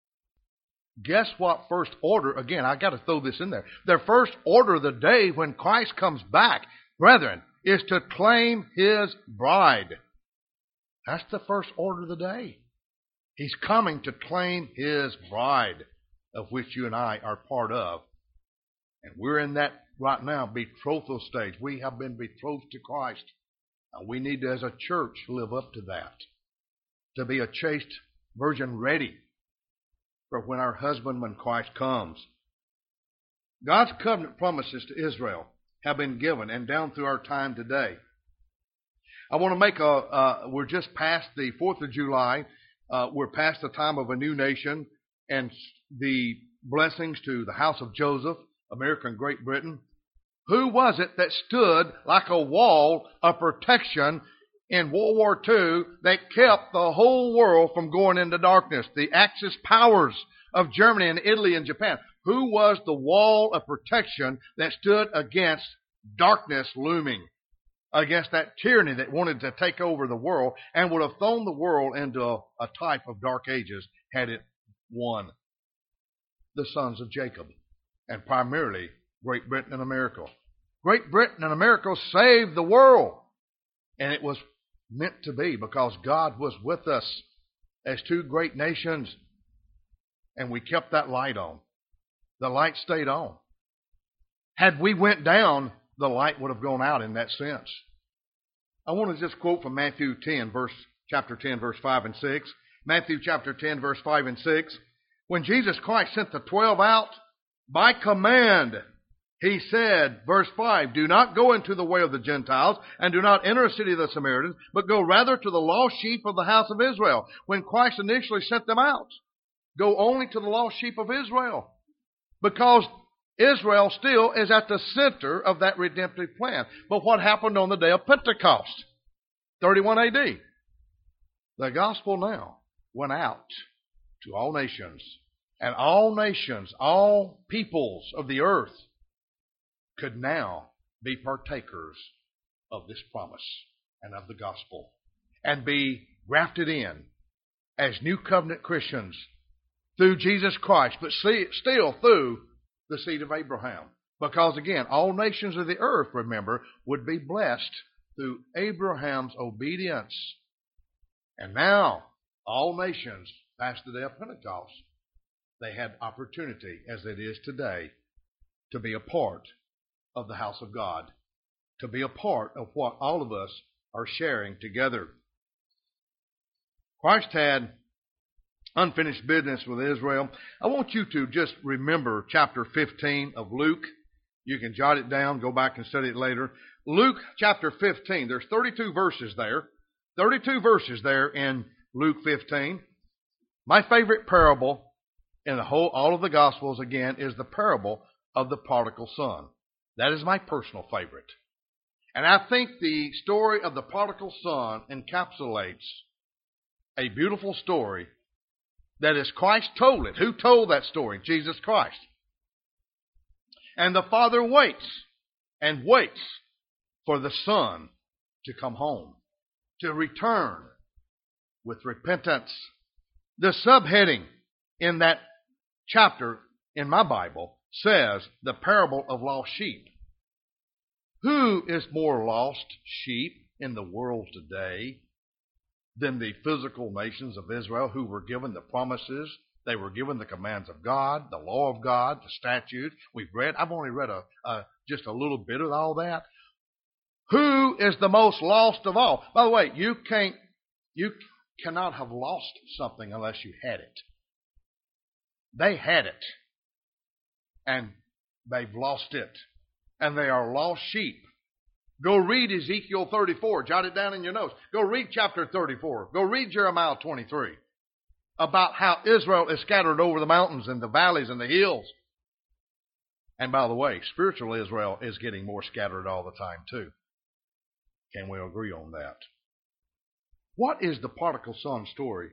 A: Guess what first order, again, I got to throw this in there. The first order of the day when Christ comes back, brethren, is to claim His bride. That's the first order of the day. He's coming to claim His bride, of which you and I are part of. And we're in that right now, betrothal stage. We have been betrothed to Christ. And we need to, as a church, live up to that. To be a chaste virgin ready for when our husbandman Christ comes. God's covenant promises to Israel have been given, and down through our time today. I want to make a, uh, we're just past the fourth of July. Uh, we're past the time of a new nation and the blessings to the house of Joseph, America and Great Britain. Who was it that stood like a wall of protection in World War Two that kept the whole world from going into darkness? The Axis powers of Germany and Italy and Japan. Who was the wall of protection that stood against darkness looming, against that tyranny that wanted to take over the world and would have thrown the world into a, a type of dark ages had it won? The sons of Jacob, and primarily Great Britain and America. Great Britain and America saved the world, and it was meant to be because God was with us as two great nations, and we kept that light on. The light stayed on. Had we went down, the light would have gone out in that sense. I want to just quote from Matthew ten, verse chapter ten, verse five and six. Matthew chapter ten, verse five and six. When Jesus Christ sent the twelve out, by command, He said, verse five, do not go into the way of the Gentiles, and do not enter a city of the Samaritans, but go rather to the lost sheep of the house of Israel. When Christ initially sent them out, go only to the lost sheep of Israel. Because Israel still is at the center of that redemptive plan. But what happened on the day of Pentecost? thirty-one A D. The gospel now went out to all nations. And all nations, all peoples of the earth could now be partakers of this promise and of the gospel. And be grafted in as new covenant Christians through Jesus Christ, but see, still through the seed of Abraham. Because again, all nations of the earth, remember, would be blessed through Abraham's obedience. And now, all nations, past the day of Pentecost, they had opportunity, as it is today, to be a part of the house of God, to be a part of what all of us are sharing together. Christ had unfinished business with Israel. I want you to just remember chapter fifteen of Luke. You can jot it down, go back and study it later. Luke chapter fifteen, there's thirty-two verses there. thirty-two verses there in Luke fifteen. My favorite parable in the whole, all of the Gospels, again, is the parable of the prodigal son. That is my personal favorite. And I think the story of the prodigal son encapsulates a beautiful story that is Christ told it. Who told that story? Jesus Christ. And the father waits and waits for the son to come home, to return with repentance. The subheading in that chapter in my Bible says the parable of lost sheep. Who is more lost sheep in the world today than the physical nations of Israel who were given the promises? They were given the commands of God, the law of God, the statutes. We've read, I've only read a, a just a little bit of all that. Who is the most lost of all? By the way, you can't, you cannot have lost something unless you had it. They had it, and they've lost it, and they are lost sheep. Go read Ezekiel thirty-four. Jot it down in your notes. Go read chapter thirty-four. Go read Jeremiah twenty-three about how Israel is scattered over the mountains and the valleys and the hills. And by the way, spiritual Israel is getting more scattered all the time too. Can we agree on that? What is the prodigal son story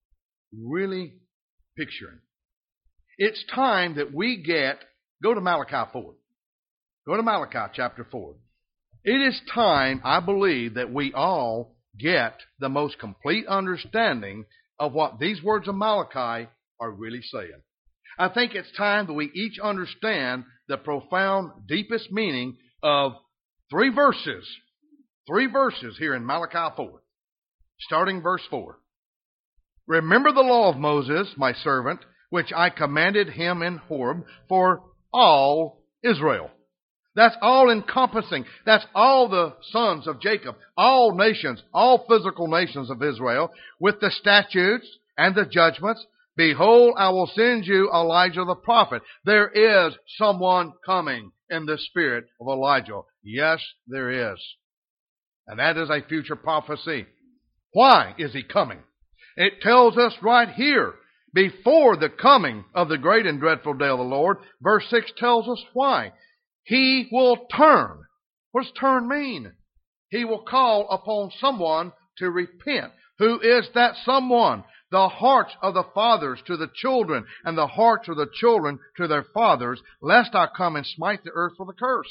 A: really picturing? It's time that we get, go to Malachi four. Go to Malachi chapter four. It is time, I believe, that we all get the most complete understanding of what these words of Malachi are really saying. I think it's time that we each understand the profound, deepest meaning of three verses. Three verses here in Malachi four. Starting verse four. Remember the law of Moses, my servant, which I commanded him in Horeb for all Israel. That's all encompassing. That's all the sons of Jacob, all nations, all physical nations of Israel, with the statutes and the judgments. Behold, I will send you Elijah the prophet. There is someone coming in the spirit of Elijah. Yes, there is. And that is a future prophecy. Why is he coming? It tells us right here, before the coming of the great and dreadful day of the Lord, verse six tells us why. He will turn. What does turn mean? He will call upon someone to repent. Who is that someone? The hearts of the fathers to the children, and the hearts of the children to their fathers, lest I come and smite the earth with a curse.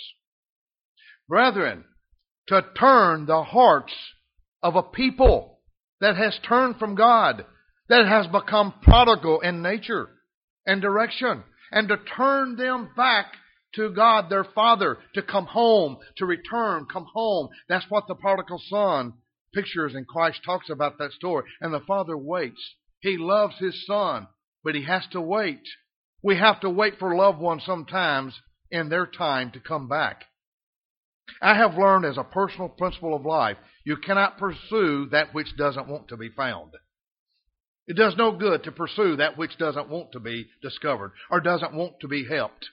A: Brethren, to turn the hearts of a people that has turned from God, that has become prodigal in nature and direction, and to turn them back to God their Father, to come home, to return, come home. That's what the prodigal son pictures, and Christ talks about that story. And the Father waits. He loves His Son, but He has to wait. We have to wait for loved ones sometimes in their time to come back. I have learned as a personal principle of life, you cannot pursue that which doesn't want to be found. It does no good to pursue that which doesn't want to be discovered or doesn't want to be helped.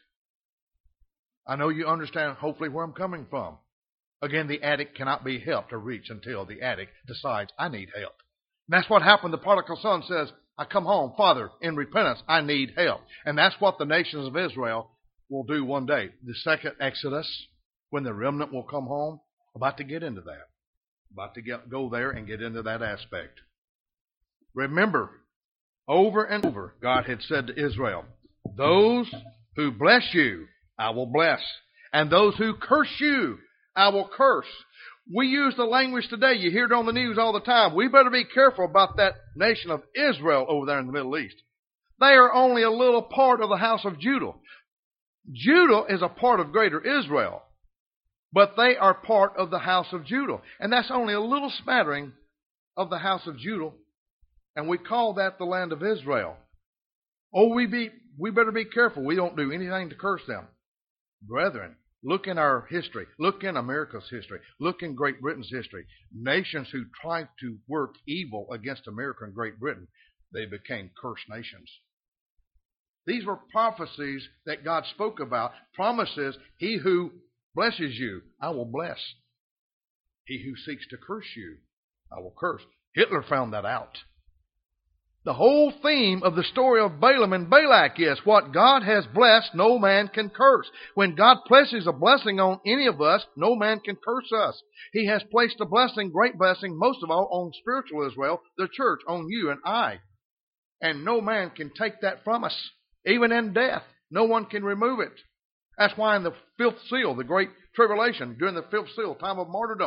A: I know you understand hopefully where I'm coming from. Again, the addict cannot be helped or reached until the addict decides, I need help. And that's what happened. The prodigal son says, I come home, Father, in repentance, I need help. And that's what the nations of Israel will do one day. The second Exodus, when the remnant will come home, about to get into that. About to get, go there and get into that aspect. Remember, over and over, God had said to Israel, those who bless you, I will bless. And those who curse you, I will curse. We use the language today. You hear it on the news all the time. We better be careful about that nation of Israel over there in the Middle East. They are only a little part of the house of Judah. Judah is a part of greater Israel, but they are part of the house of Judah. And that's only a little smattering of the house of Judah. And we call that the land of Israel. Oh, we be we better be careful. We don't do anything to curse them. Brethren, look in our history. Look in America's history. Look in Great Britain's history. Nations who tried to work evil against America and Great Britain, they became cursed nations. These were prophecies that God spoke about. Promises, he who blesses you, I will bless. He who seeks to curse you, I will curse. Hitler found that out. The whole theme of the story of Balaam and Balak is what God has blessed, no man can curse. When God places a blessing on any of us, no man can curse us. He has placed a blessing, great blessing, most of all on spiritual Israel, the church, on you and I. And no man can take that from us. Even in death, no one can remove it. That's why in the fifth seal, the great tribulation, during the fifth seal, time of martyrdom,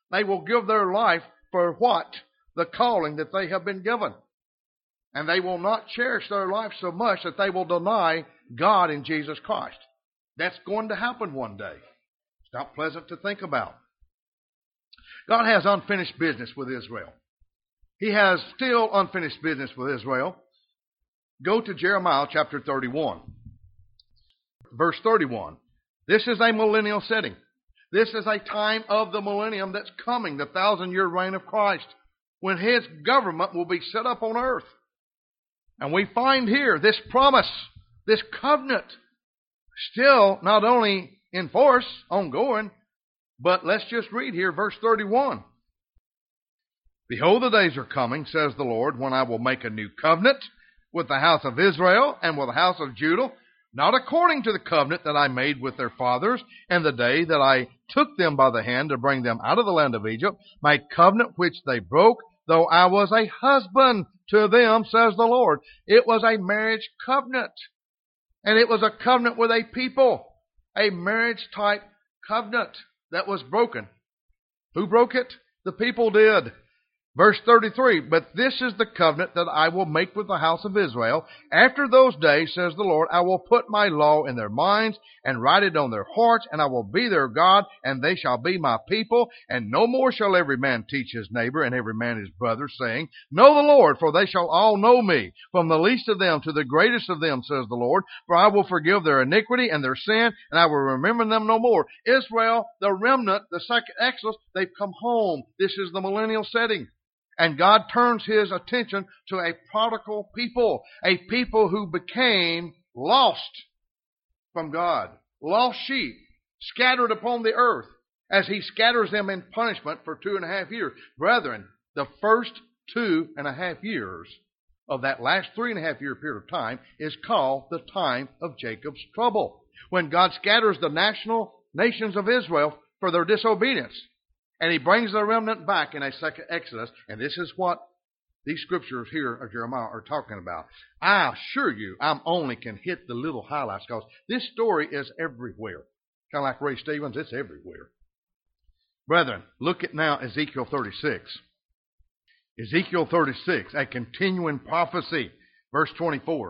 A: They will give their life for what? The calling that they have been given. And they will not cherish their life so much that they will deny God in Jesus Christ. That's going to happen one day. It's not pleasant to think about. God has unfinished business with Israel. He has still unfinished business with Israel. Go to Jeremiah chapter thirty-one. Verse thirty-one. This is a millennial setting. This is a time of the millennium that's coming, the thousand-year reign of Christ, when His government will be set up on earth. And we find here this promise, this covenant, still not only in force, ongoing, but let's just read here verse thirty-one. Behold, the days are coming, says the Lord, when I will make a new covenant with the house of Israel and with the house of Judah, not according to the covenant that I made with their fathers, and the day that I took them by the hand to bring them out of the land of Egypt, my covenant which they broke, though I was a husband to them, says the Lord. It was a marriage covenant. And it was a covenant with a people. A marriage type covenant that was broken. Who broke it? The people did. Verse thirty-three, but this is the covenant that I will make with the house of Israel. After those days, says the Lord, I will put my law in their minds and write it on their hearts, and I will be their God, and they shall be my people. And no more shall every man teach his neighbor and every man his brother, saying, Know the Lord, for they shall all know me, from the least of them to the greatest of them, says the Lord. For I will forgive their iniquity and their sin, and I will remember them no more. Israel, the remnant, the second Exodus, they've come home. This is the millennial setting. And God turns His attention to a prodigal people, a people who became lost from God, lost sheep, scattered upon the earth, as He scatters them in punishment for two and a half years. Brethren, the first two and a half years of that last three and a half year period of time is called the time of Jacob's trouble, when God scatters the national nations of Israel for their disobedience. And He brings the remnant back in a second Exodus. And this is what these scriptures here of Jeremiah are talking about. I assure you, I only can hit the little highlights because this story is everywhere. Kind of like Ray Stevens, it's everywhere. Brethren, look at now Ezekiel thirty-six. Ezekiel thirty-six, a continuing prophecy. Verse twenty-four.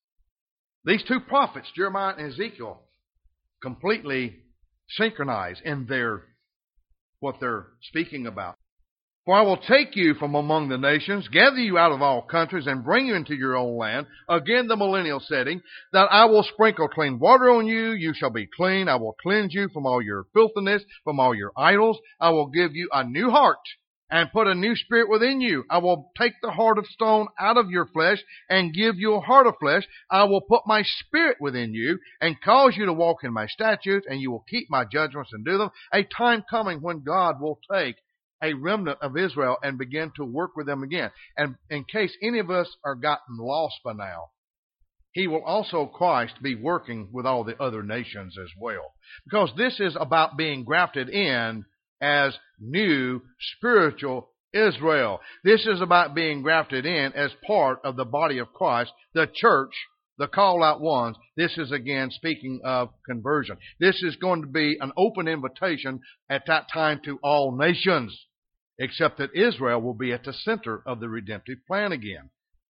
A: These two prophets, Jeremiah and Ezekiel, completely synchronize in their what they're speaking about. For I will take you from among the nations, gather you out of all countries, and bring you into your own land, again the millennial setting, that I will sprinkle clean water on you, you shall be clean, I will cleanse you from all your filthiness, from all your idols, I will give you a new heart, and put a new spirit within you. I will take the heart of stone out of your flesh, and give you a heart of flesh. I will put my spirit within you, and cause you to walk in my statutes, and you will keep my judgments and do them. A time coming when God will take a remnant of Israel and begin to work with them again. And in case any of us are gotten lost by now, He will also, Christ, be working with all the other nations as well. Because this is about being grafted in as new spiritual Israel. This is about being grafted in as part of the body of Christ, the church, the called out ones. This is again speaking of conversion. This is going to be an open invitation at that time to all nations, except that Israel will be at the center of the redemptive plan again.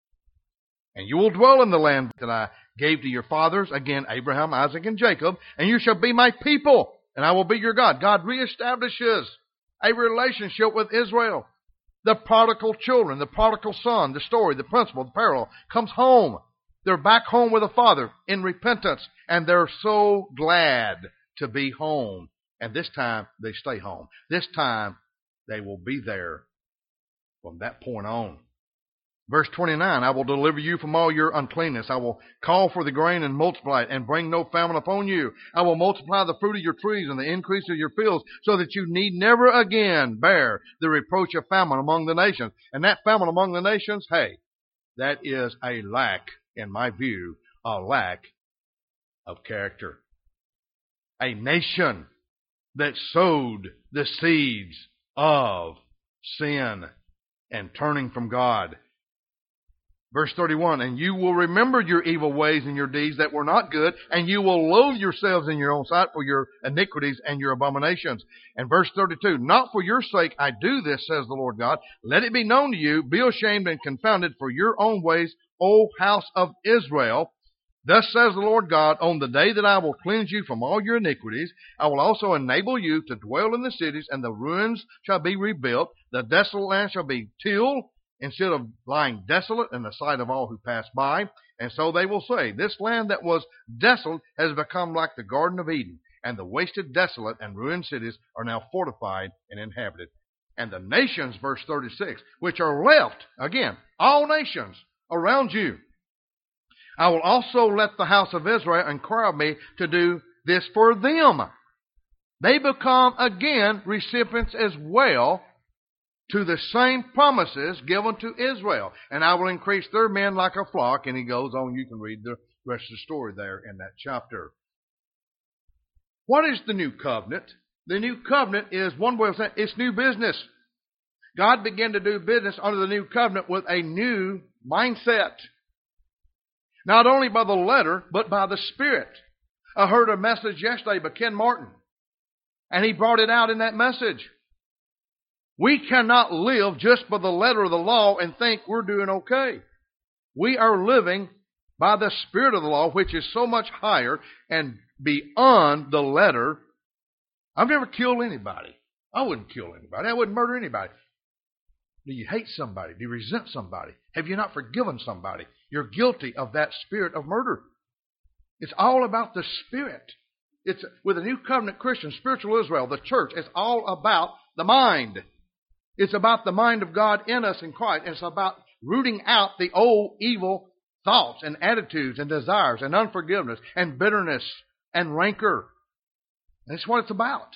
A: And you will dwell in the land that I gave to your fathers, again Abraham, Isaac, and Jacob, and you shall be my people, and I will be your God. God reestablishes a relationship with Israel. The prodigal children, the prodigal son, the story, the principle, the parallel, comes home. They're back home with the Father in repentance, and they're so glad to be home. And this time, they stay home. This time, they will be there from that point on. Verse twenty-nine, I will deliver you from all your uncleanness. I will call for the grain and multiply it, and bring no famine upon you. I will multiply the fruit of your trees and the increase of your fields, so that you need never again bear the reproach of famine among the nations. And that famine among the nations, hey, that is a lack, in my view, a lack of character. A nation that sowed the seeds of sin and turning from God. Verse thirty-one, and you will remember your evil ways and your deeds that were not good, and you will loathe yourselves in your own sight for your iniquities and your abominations. And verse thirty-two, not for your sake I do this, says the Lord God. Let it be known to you, be ashamed and confounded for your own ways, O house of Israel. Thus says the Lord God, on the day that I will cleanse you from all your iniquities, I will also enable you to dwell in the cities, and the ruins shall be rebuilt. The desolate land shall be tilled, instead of lying desolate in the sight of all who pass by. And so they will say, this land that was desolate has become like the Garden of Eden, and the wasted, desolate, and ruined cities are now fortified and inhabited. And the nations, verse thirty-six, which are left, again, all nations around you, I will also let the house of Israel inquire of me to do this for them. They become, again, recipients as well to the same promises given to Israel. And I will increase their men like a flock. And he goes on. You can read the rest of the story there in that chapter. What is the new covenant? The new covenant is, one way of saying, it's new business. God began to do business under the new covenant with a new mindset. Not only by the letter, but by the Spirit. I heard a message yesterday by Ken Martin, and he brought it out in that message. We cannot live just by the letter of the law and think we're doing okay. We are living by the Spirit of the law, which is so much higher and beyond the letter. I've never killed anybody. I wouldn't kill anybody. I wouldn't murder anybody. Do you hate somebody? Do you resent somebody? Have you not forgiven somebody? You're guilty of that spirit of murder. It's all about the Spirit. It's with a new covenant Christian, spiritual Israel, the church. It's all about the mind. It's about the mind of God in us in Christ. It's about rooting out the old evil thoughts and attitudes and desires and unforgiveness and bitterness and rancor. That's what it's about.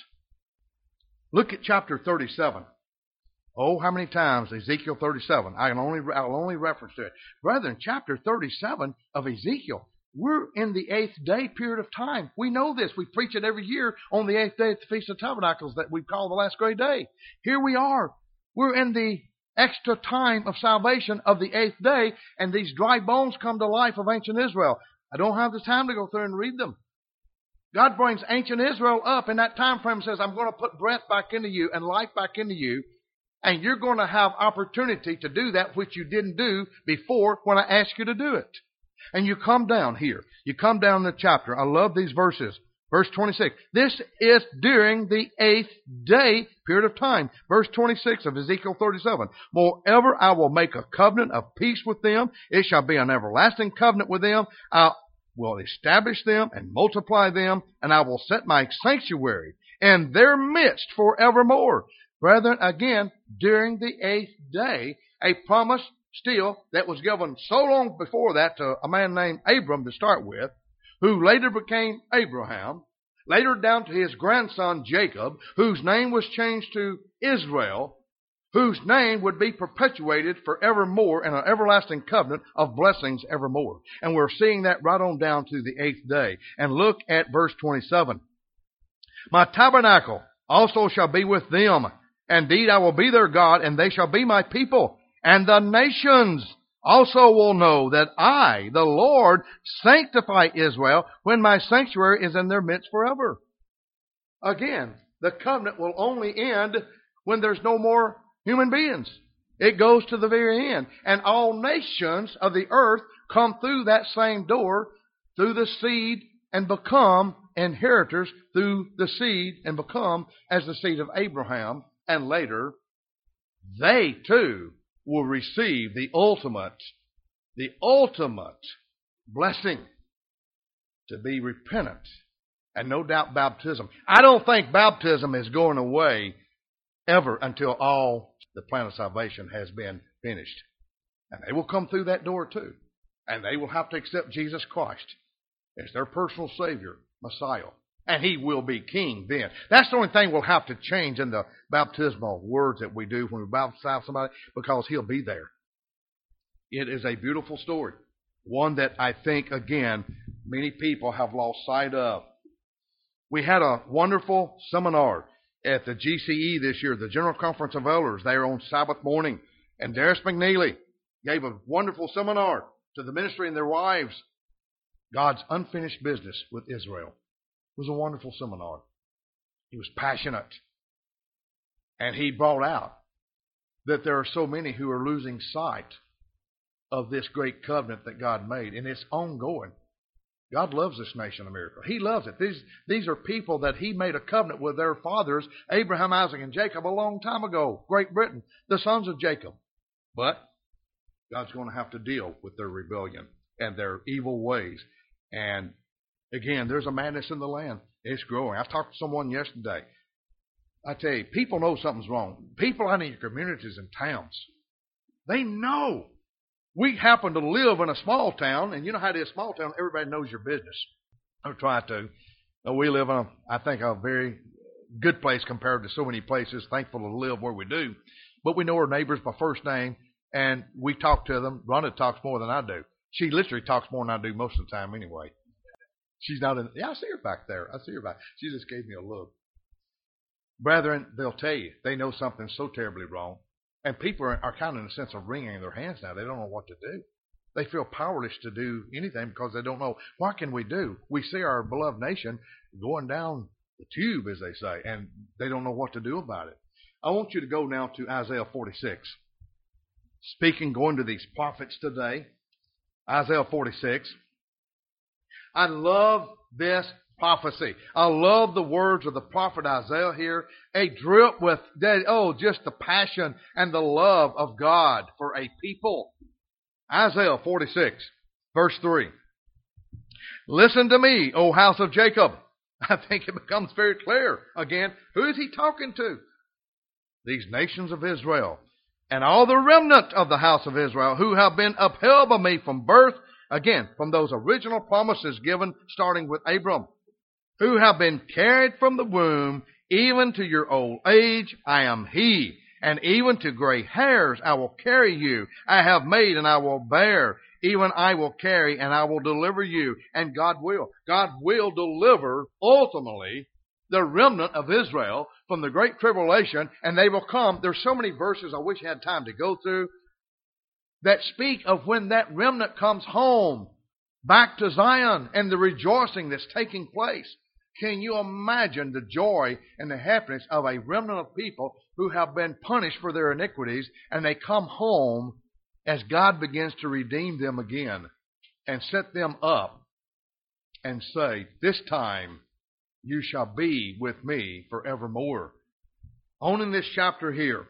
A: Look at chapter thirty-seven. Oh, how many times Ezekiel thirty-seven? I can only I'll only reference to it. Brethren, chapter thirty-seven of Ezekiel. We're in the eighth day period of time. We know this. We preach it every year on the eighth day at the Feast of Tabernacles that we call the last great day. Here we are. We're in the extra time of salvation of the eighth day, and these dry bones come to life of ancient Israel. I don't have the time to go through and read them. God brings ancient Israel up in that time frame and says, I'm going to put breath back into you and life back into you, and you're going to have opportunity to do that which you didn't do before when I asked you to do it. And you come down here. You come down the chapter. I love these verses. Verse twenty-six. This is during the eighth day period of time. Verse twenty-six of Ezekiel thirty-seven. Moreover, I will make a covenant of peace with them. It shall be an everlasting covenant with them. I will establish them and multiply them, and I will set my sanctuary in their midst forevermore. Brethren, again, during the eighth day, a promise still that was given so long before that to a man named Abram to start with, who later became Abraham, later down to his grandson Jacob, whose name was changed to Israel, whose name would be perpetuated forevermore in an everlasting covenant of blessings evermore. And we're seeing that right on down to the eighth day. And look at verse twenty-seven. My tabernacle also shall be with them. Indeed, I will be their God, and they shall be my people. And the nations also will know that I, the Lord, sanctify Israel when my sanctuary is in their midst forever. Again, the covenant will only end when there's no more human beings. It goes to the very end. And all nations of the earth come through that same door, through the seed, and become inheritors through the seed, and become as the seed of Abraham. And later, they too will receive the ultimate, the ultimate blessing to be repentant. And no doubt baptism. I don't think baptism is going away ever until all the plan of salvation has been finished. And they will come through that door too. And they will have to accept Jesus Christ as their personal Savior, Messiah. And He will be King then. That's the only thing we'll have to change in the baptismal words that we do when we baptize somebody, because He'll be there. It is a beautiful story. One that I think, again, many people have lost sight of. We had a wonderful seminar at the G C E this year, the General Conference of Elders, there on Sabbath morning. And Darius McNeely gave a wonderful seminar to the ministry and their wives. God's unfinished business with Israel. It was a wonderful seminar. He was passionate. And he brought out that there are so many who are losing sight of this great covenant that God made. And it's ongoing. God loves this nation, America. He loves it. These, these are people that He made a covenant with their fathers, Abraham, Isaac, and Jacob, a long time ago. Great Britain, the sons of Jacob. But God's going to have to deal with their rebellion and their evil ways. And again, there's a madness in the land. It's growing. I talked to someone yesterday. I tell you, people know something's wrong. People out in your communities and towns, they know. We happen to live in a small town, and you know how it is, small town, everybody knows your business. Or try to. We live in, a, I think, a very good place compared to so many places. Thankful to live where we do. But we know our neighbors by first name, and we talk to them. Rhonda talks more than I do. She literally talks more than I do most of the time anyway. She's not in, yeah, I see her back there. I see her back. She just gave me a look. Brethren, they'll tell you, they know something's so terribly wrong. And people are, are kind of in a sense of wringing their hands now. They don't know what to do. They feel powerless to do anything because they don't know, what can we do? We see our beloved nation going down the tube, as they say, and they don't know what to do about it. I want you to go now to Isaiah forty-six. Speaking, going to these prophets today, Isaiah forty-six. I love this prophecy. I love the words of the prophet Isaiah here. A drip with, oh, just the passion and the love of God for a people. Isaiah forty-six, verse three. Listen to me, O house of Jacob. I think it becomes very clear again. Who is he talking to? These nations of Israel and all the remnant of the house of Israel who have been upheld by me from birth. Again, from those original promises given starting with Abram. Who have been carried from the womb, even to your old age, I am He. And even to gray hairs I will carry you. I have made and I will bear. Even I will carry and I will deliver you. And God will. God will deliver, ultimately, the remnant of Israel from the great tribulation. And they will come. There's so many verses I wish I had time to go through that speak of when that remnant comes home, back to Zion, and the rejoicing that's taking place. Can you imagine the joy and the happiness of a remnant of people who have been punished for their iniquities, and they come home as God begins to redeem them again and set them up and say, this time you shall be with me forevermore. On in this chapter here,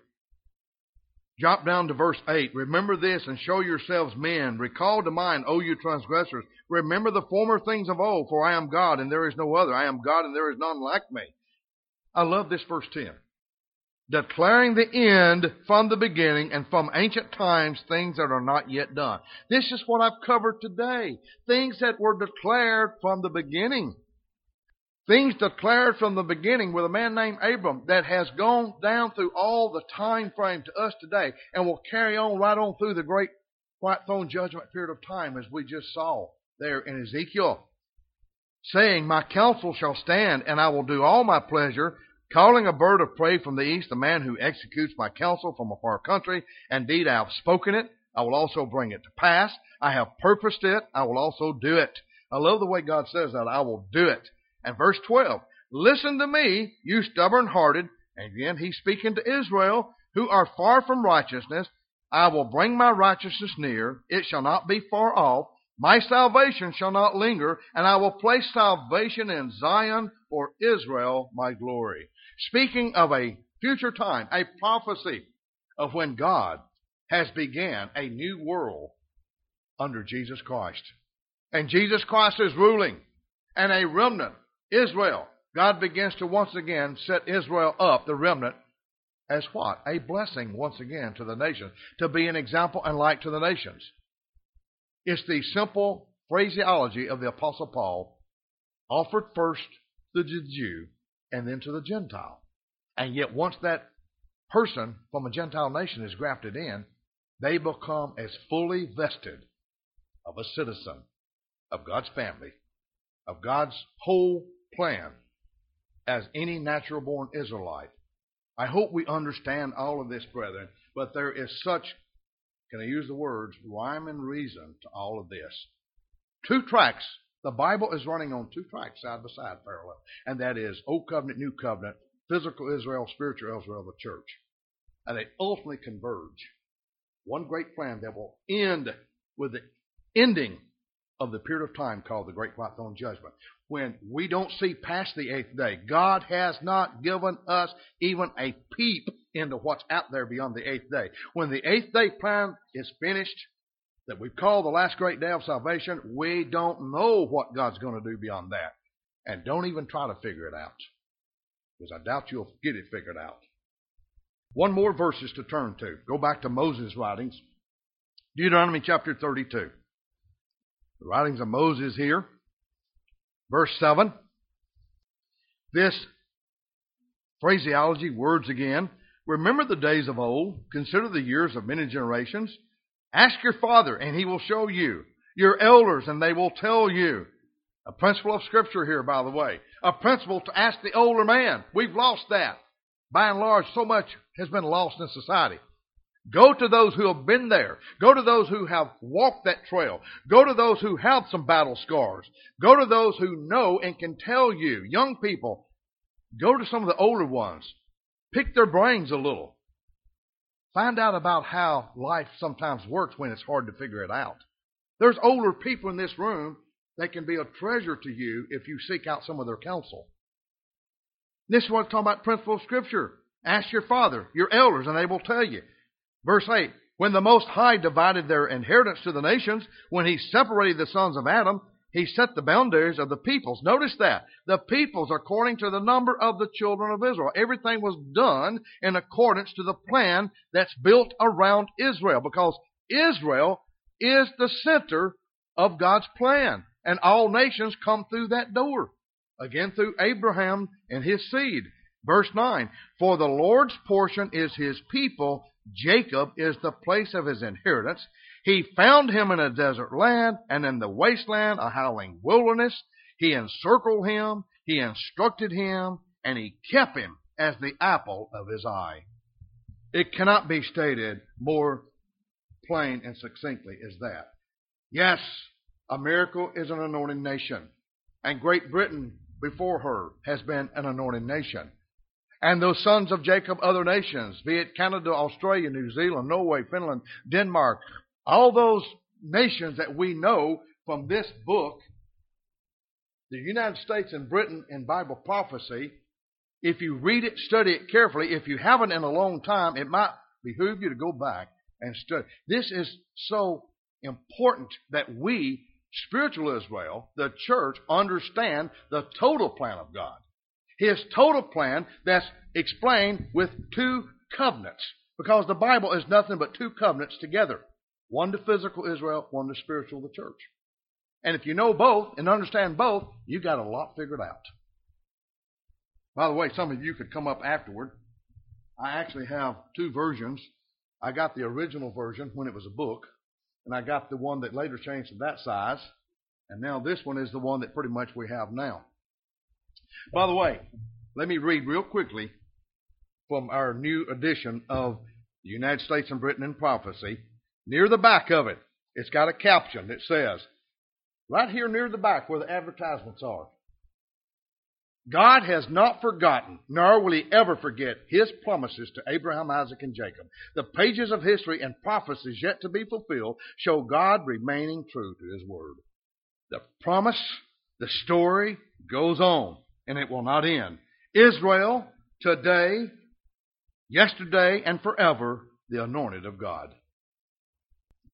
A: drop down to verse eight. Remember this and show yourselves men. Recall to mind, O you transgressors. Remember the former things of old, for I am God and there is no other. I am God and there is none like me. I love this verse ten. Declaring the end from the beginning and from ancient times things that are not yet done. This is what I've covered today. Things that were declared from the beginning. Things declared from the beginning with a man named Abram that has gone down through all the time frame to us today and will carry on right on through the great white throne judgment period of time as we just saw there in Ezekiel. Saying, my counsel shall stand and I will do all my pleasure, calling a bird of prey from the east, a man who executes my counsel from a far country. Indeed, I have spoken it. I will also bring it to pass. I have purposed it. I will also do it. I love the way God says that. I will do it. And verse twelve, listen to me, you stubborn-hearted. And again, he's speaking to Israel, who are far from righteousness. I will bring my righteousness near. It shall not be far off. My salvation shall not linger. And I will place salvation in Zion for Israel, my glory. Speaking of a future time, a prophecy of when God has began a new world under Jesus Christ. And Jesus Christ is ruling. And a remnant, Israel, God begins to once again set Israel up, the remnant, as what? A blessing once again to the nations, to be an example and light to the nations. It's the simple phraseology of the Apostle Paul, offered first to the Jew and then to the Gentile. And yet once that person from a Gentile nation is grafted in, they become as fully vested of a citizen of God's family, of God's whole plan, as any natural-born Israelite. I hope we understand all of this, brethren, but there is such can I use the words, rhyme and reason to all of this. Two tracks. The Bible is running on two tracks, side by side, parallel. And that is Old Covenant, New Covenant, physical Israel, spiritual Israel, the church. And they ultimately converge. One great plan that will end with the ending of the period of time called the Great White Throne Judgment. When we don't see past the eighth day. God has not given us even a peep into what's out there beyond the eighth day. When the eighth day plan is finished, that we call the last great day of salvation, we don't know what God's going to do beyond that. And don't even try to figure it out, because I doubt you'll get it figured out. One more verses to turn to. Go back to Moses' writings. Deuteronomy chapter thirty-two. The writings of Moses here. Verse seven. This phraseology, words again. Remember the days of old. Consider the years of many generations. Ask your father, and he will show you. Your elders, and they will tell you. A principle of Scripture here, by the way. A principle to ask the older man. We've lost that. By and large, so much has been lost in society. Go to those who have been there. Go to those who have walked that trail. Go to those who have some battle scars. Go to those who know and can tell you. Young people, go to some of the older ones. Pick their brains a little. Find out about how life sometimes works when it's hard to figure it out. There's older people in this room that can be a treasure to you if you seek out some of their counsel. This is what I'm talking about, principle of Scripture. Ask your father, your elders, and they will tell you. Verse eight, when the Most High divided their inheritance to the nations, when He separated the sons of Adam, He set the boundaries of the peoples. Notice that. The peoples according to the number of the children of Israel. Everything was done in accordance to the plan that's built around Israel, because Israel is the center of God's plan. And all nations come through that door. Again, through Abraham and his seed. Verse nine, for the Lord's portion is His people. Jacob is the place of His inheritance. He found him in a desert land, and in the wasteland a howling wilderness. He encircled him, He instructed him, and He kept him as the apple of His eye. It cannot be stated more plain and succinctly as that. Yes, America is an anointed nation, and Great Britain before her has been an anointed nation. And those sons of Jacob, other nations, be it Canada, Australia, New Zealand, Norway, Finland, Denmark, all those nations that we know from this book, the United States and Britain in Bible prophecy, if you read it, study it carefully, if you haven't in a long time, it might behoove you to go back and study. This is so important that we, spiritual Israel, the church, understand the total plan of God. His total plan that's explained with two covenants. Because the Bible is nothing but two covenants together. One to physical Israel, one to spiritual, the church. And if you know both and understand both, you got a lot figured out. By the way, some of you could come up afterward. I actually have two versions. I got the original version when it was a book. And I got the one that later changed to that size. And now this one is the one that pretty much we have now. By the way, let me read real quickly from our new edition of the United States and Britain in Prophecy. Near the back of it, it's got a caption that says, right here near the back where the advertisements are, God has not forgotten, nor will He ever forget His promises to Abraham, Isaac, and Jacob. The pages of history and prophecies yet to be fulfilled show God remaining true to His word. The promise, the story goes on, and it will not end. Israel, today, yesterday, and forever, the anointed of God.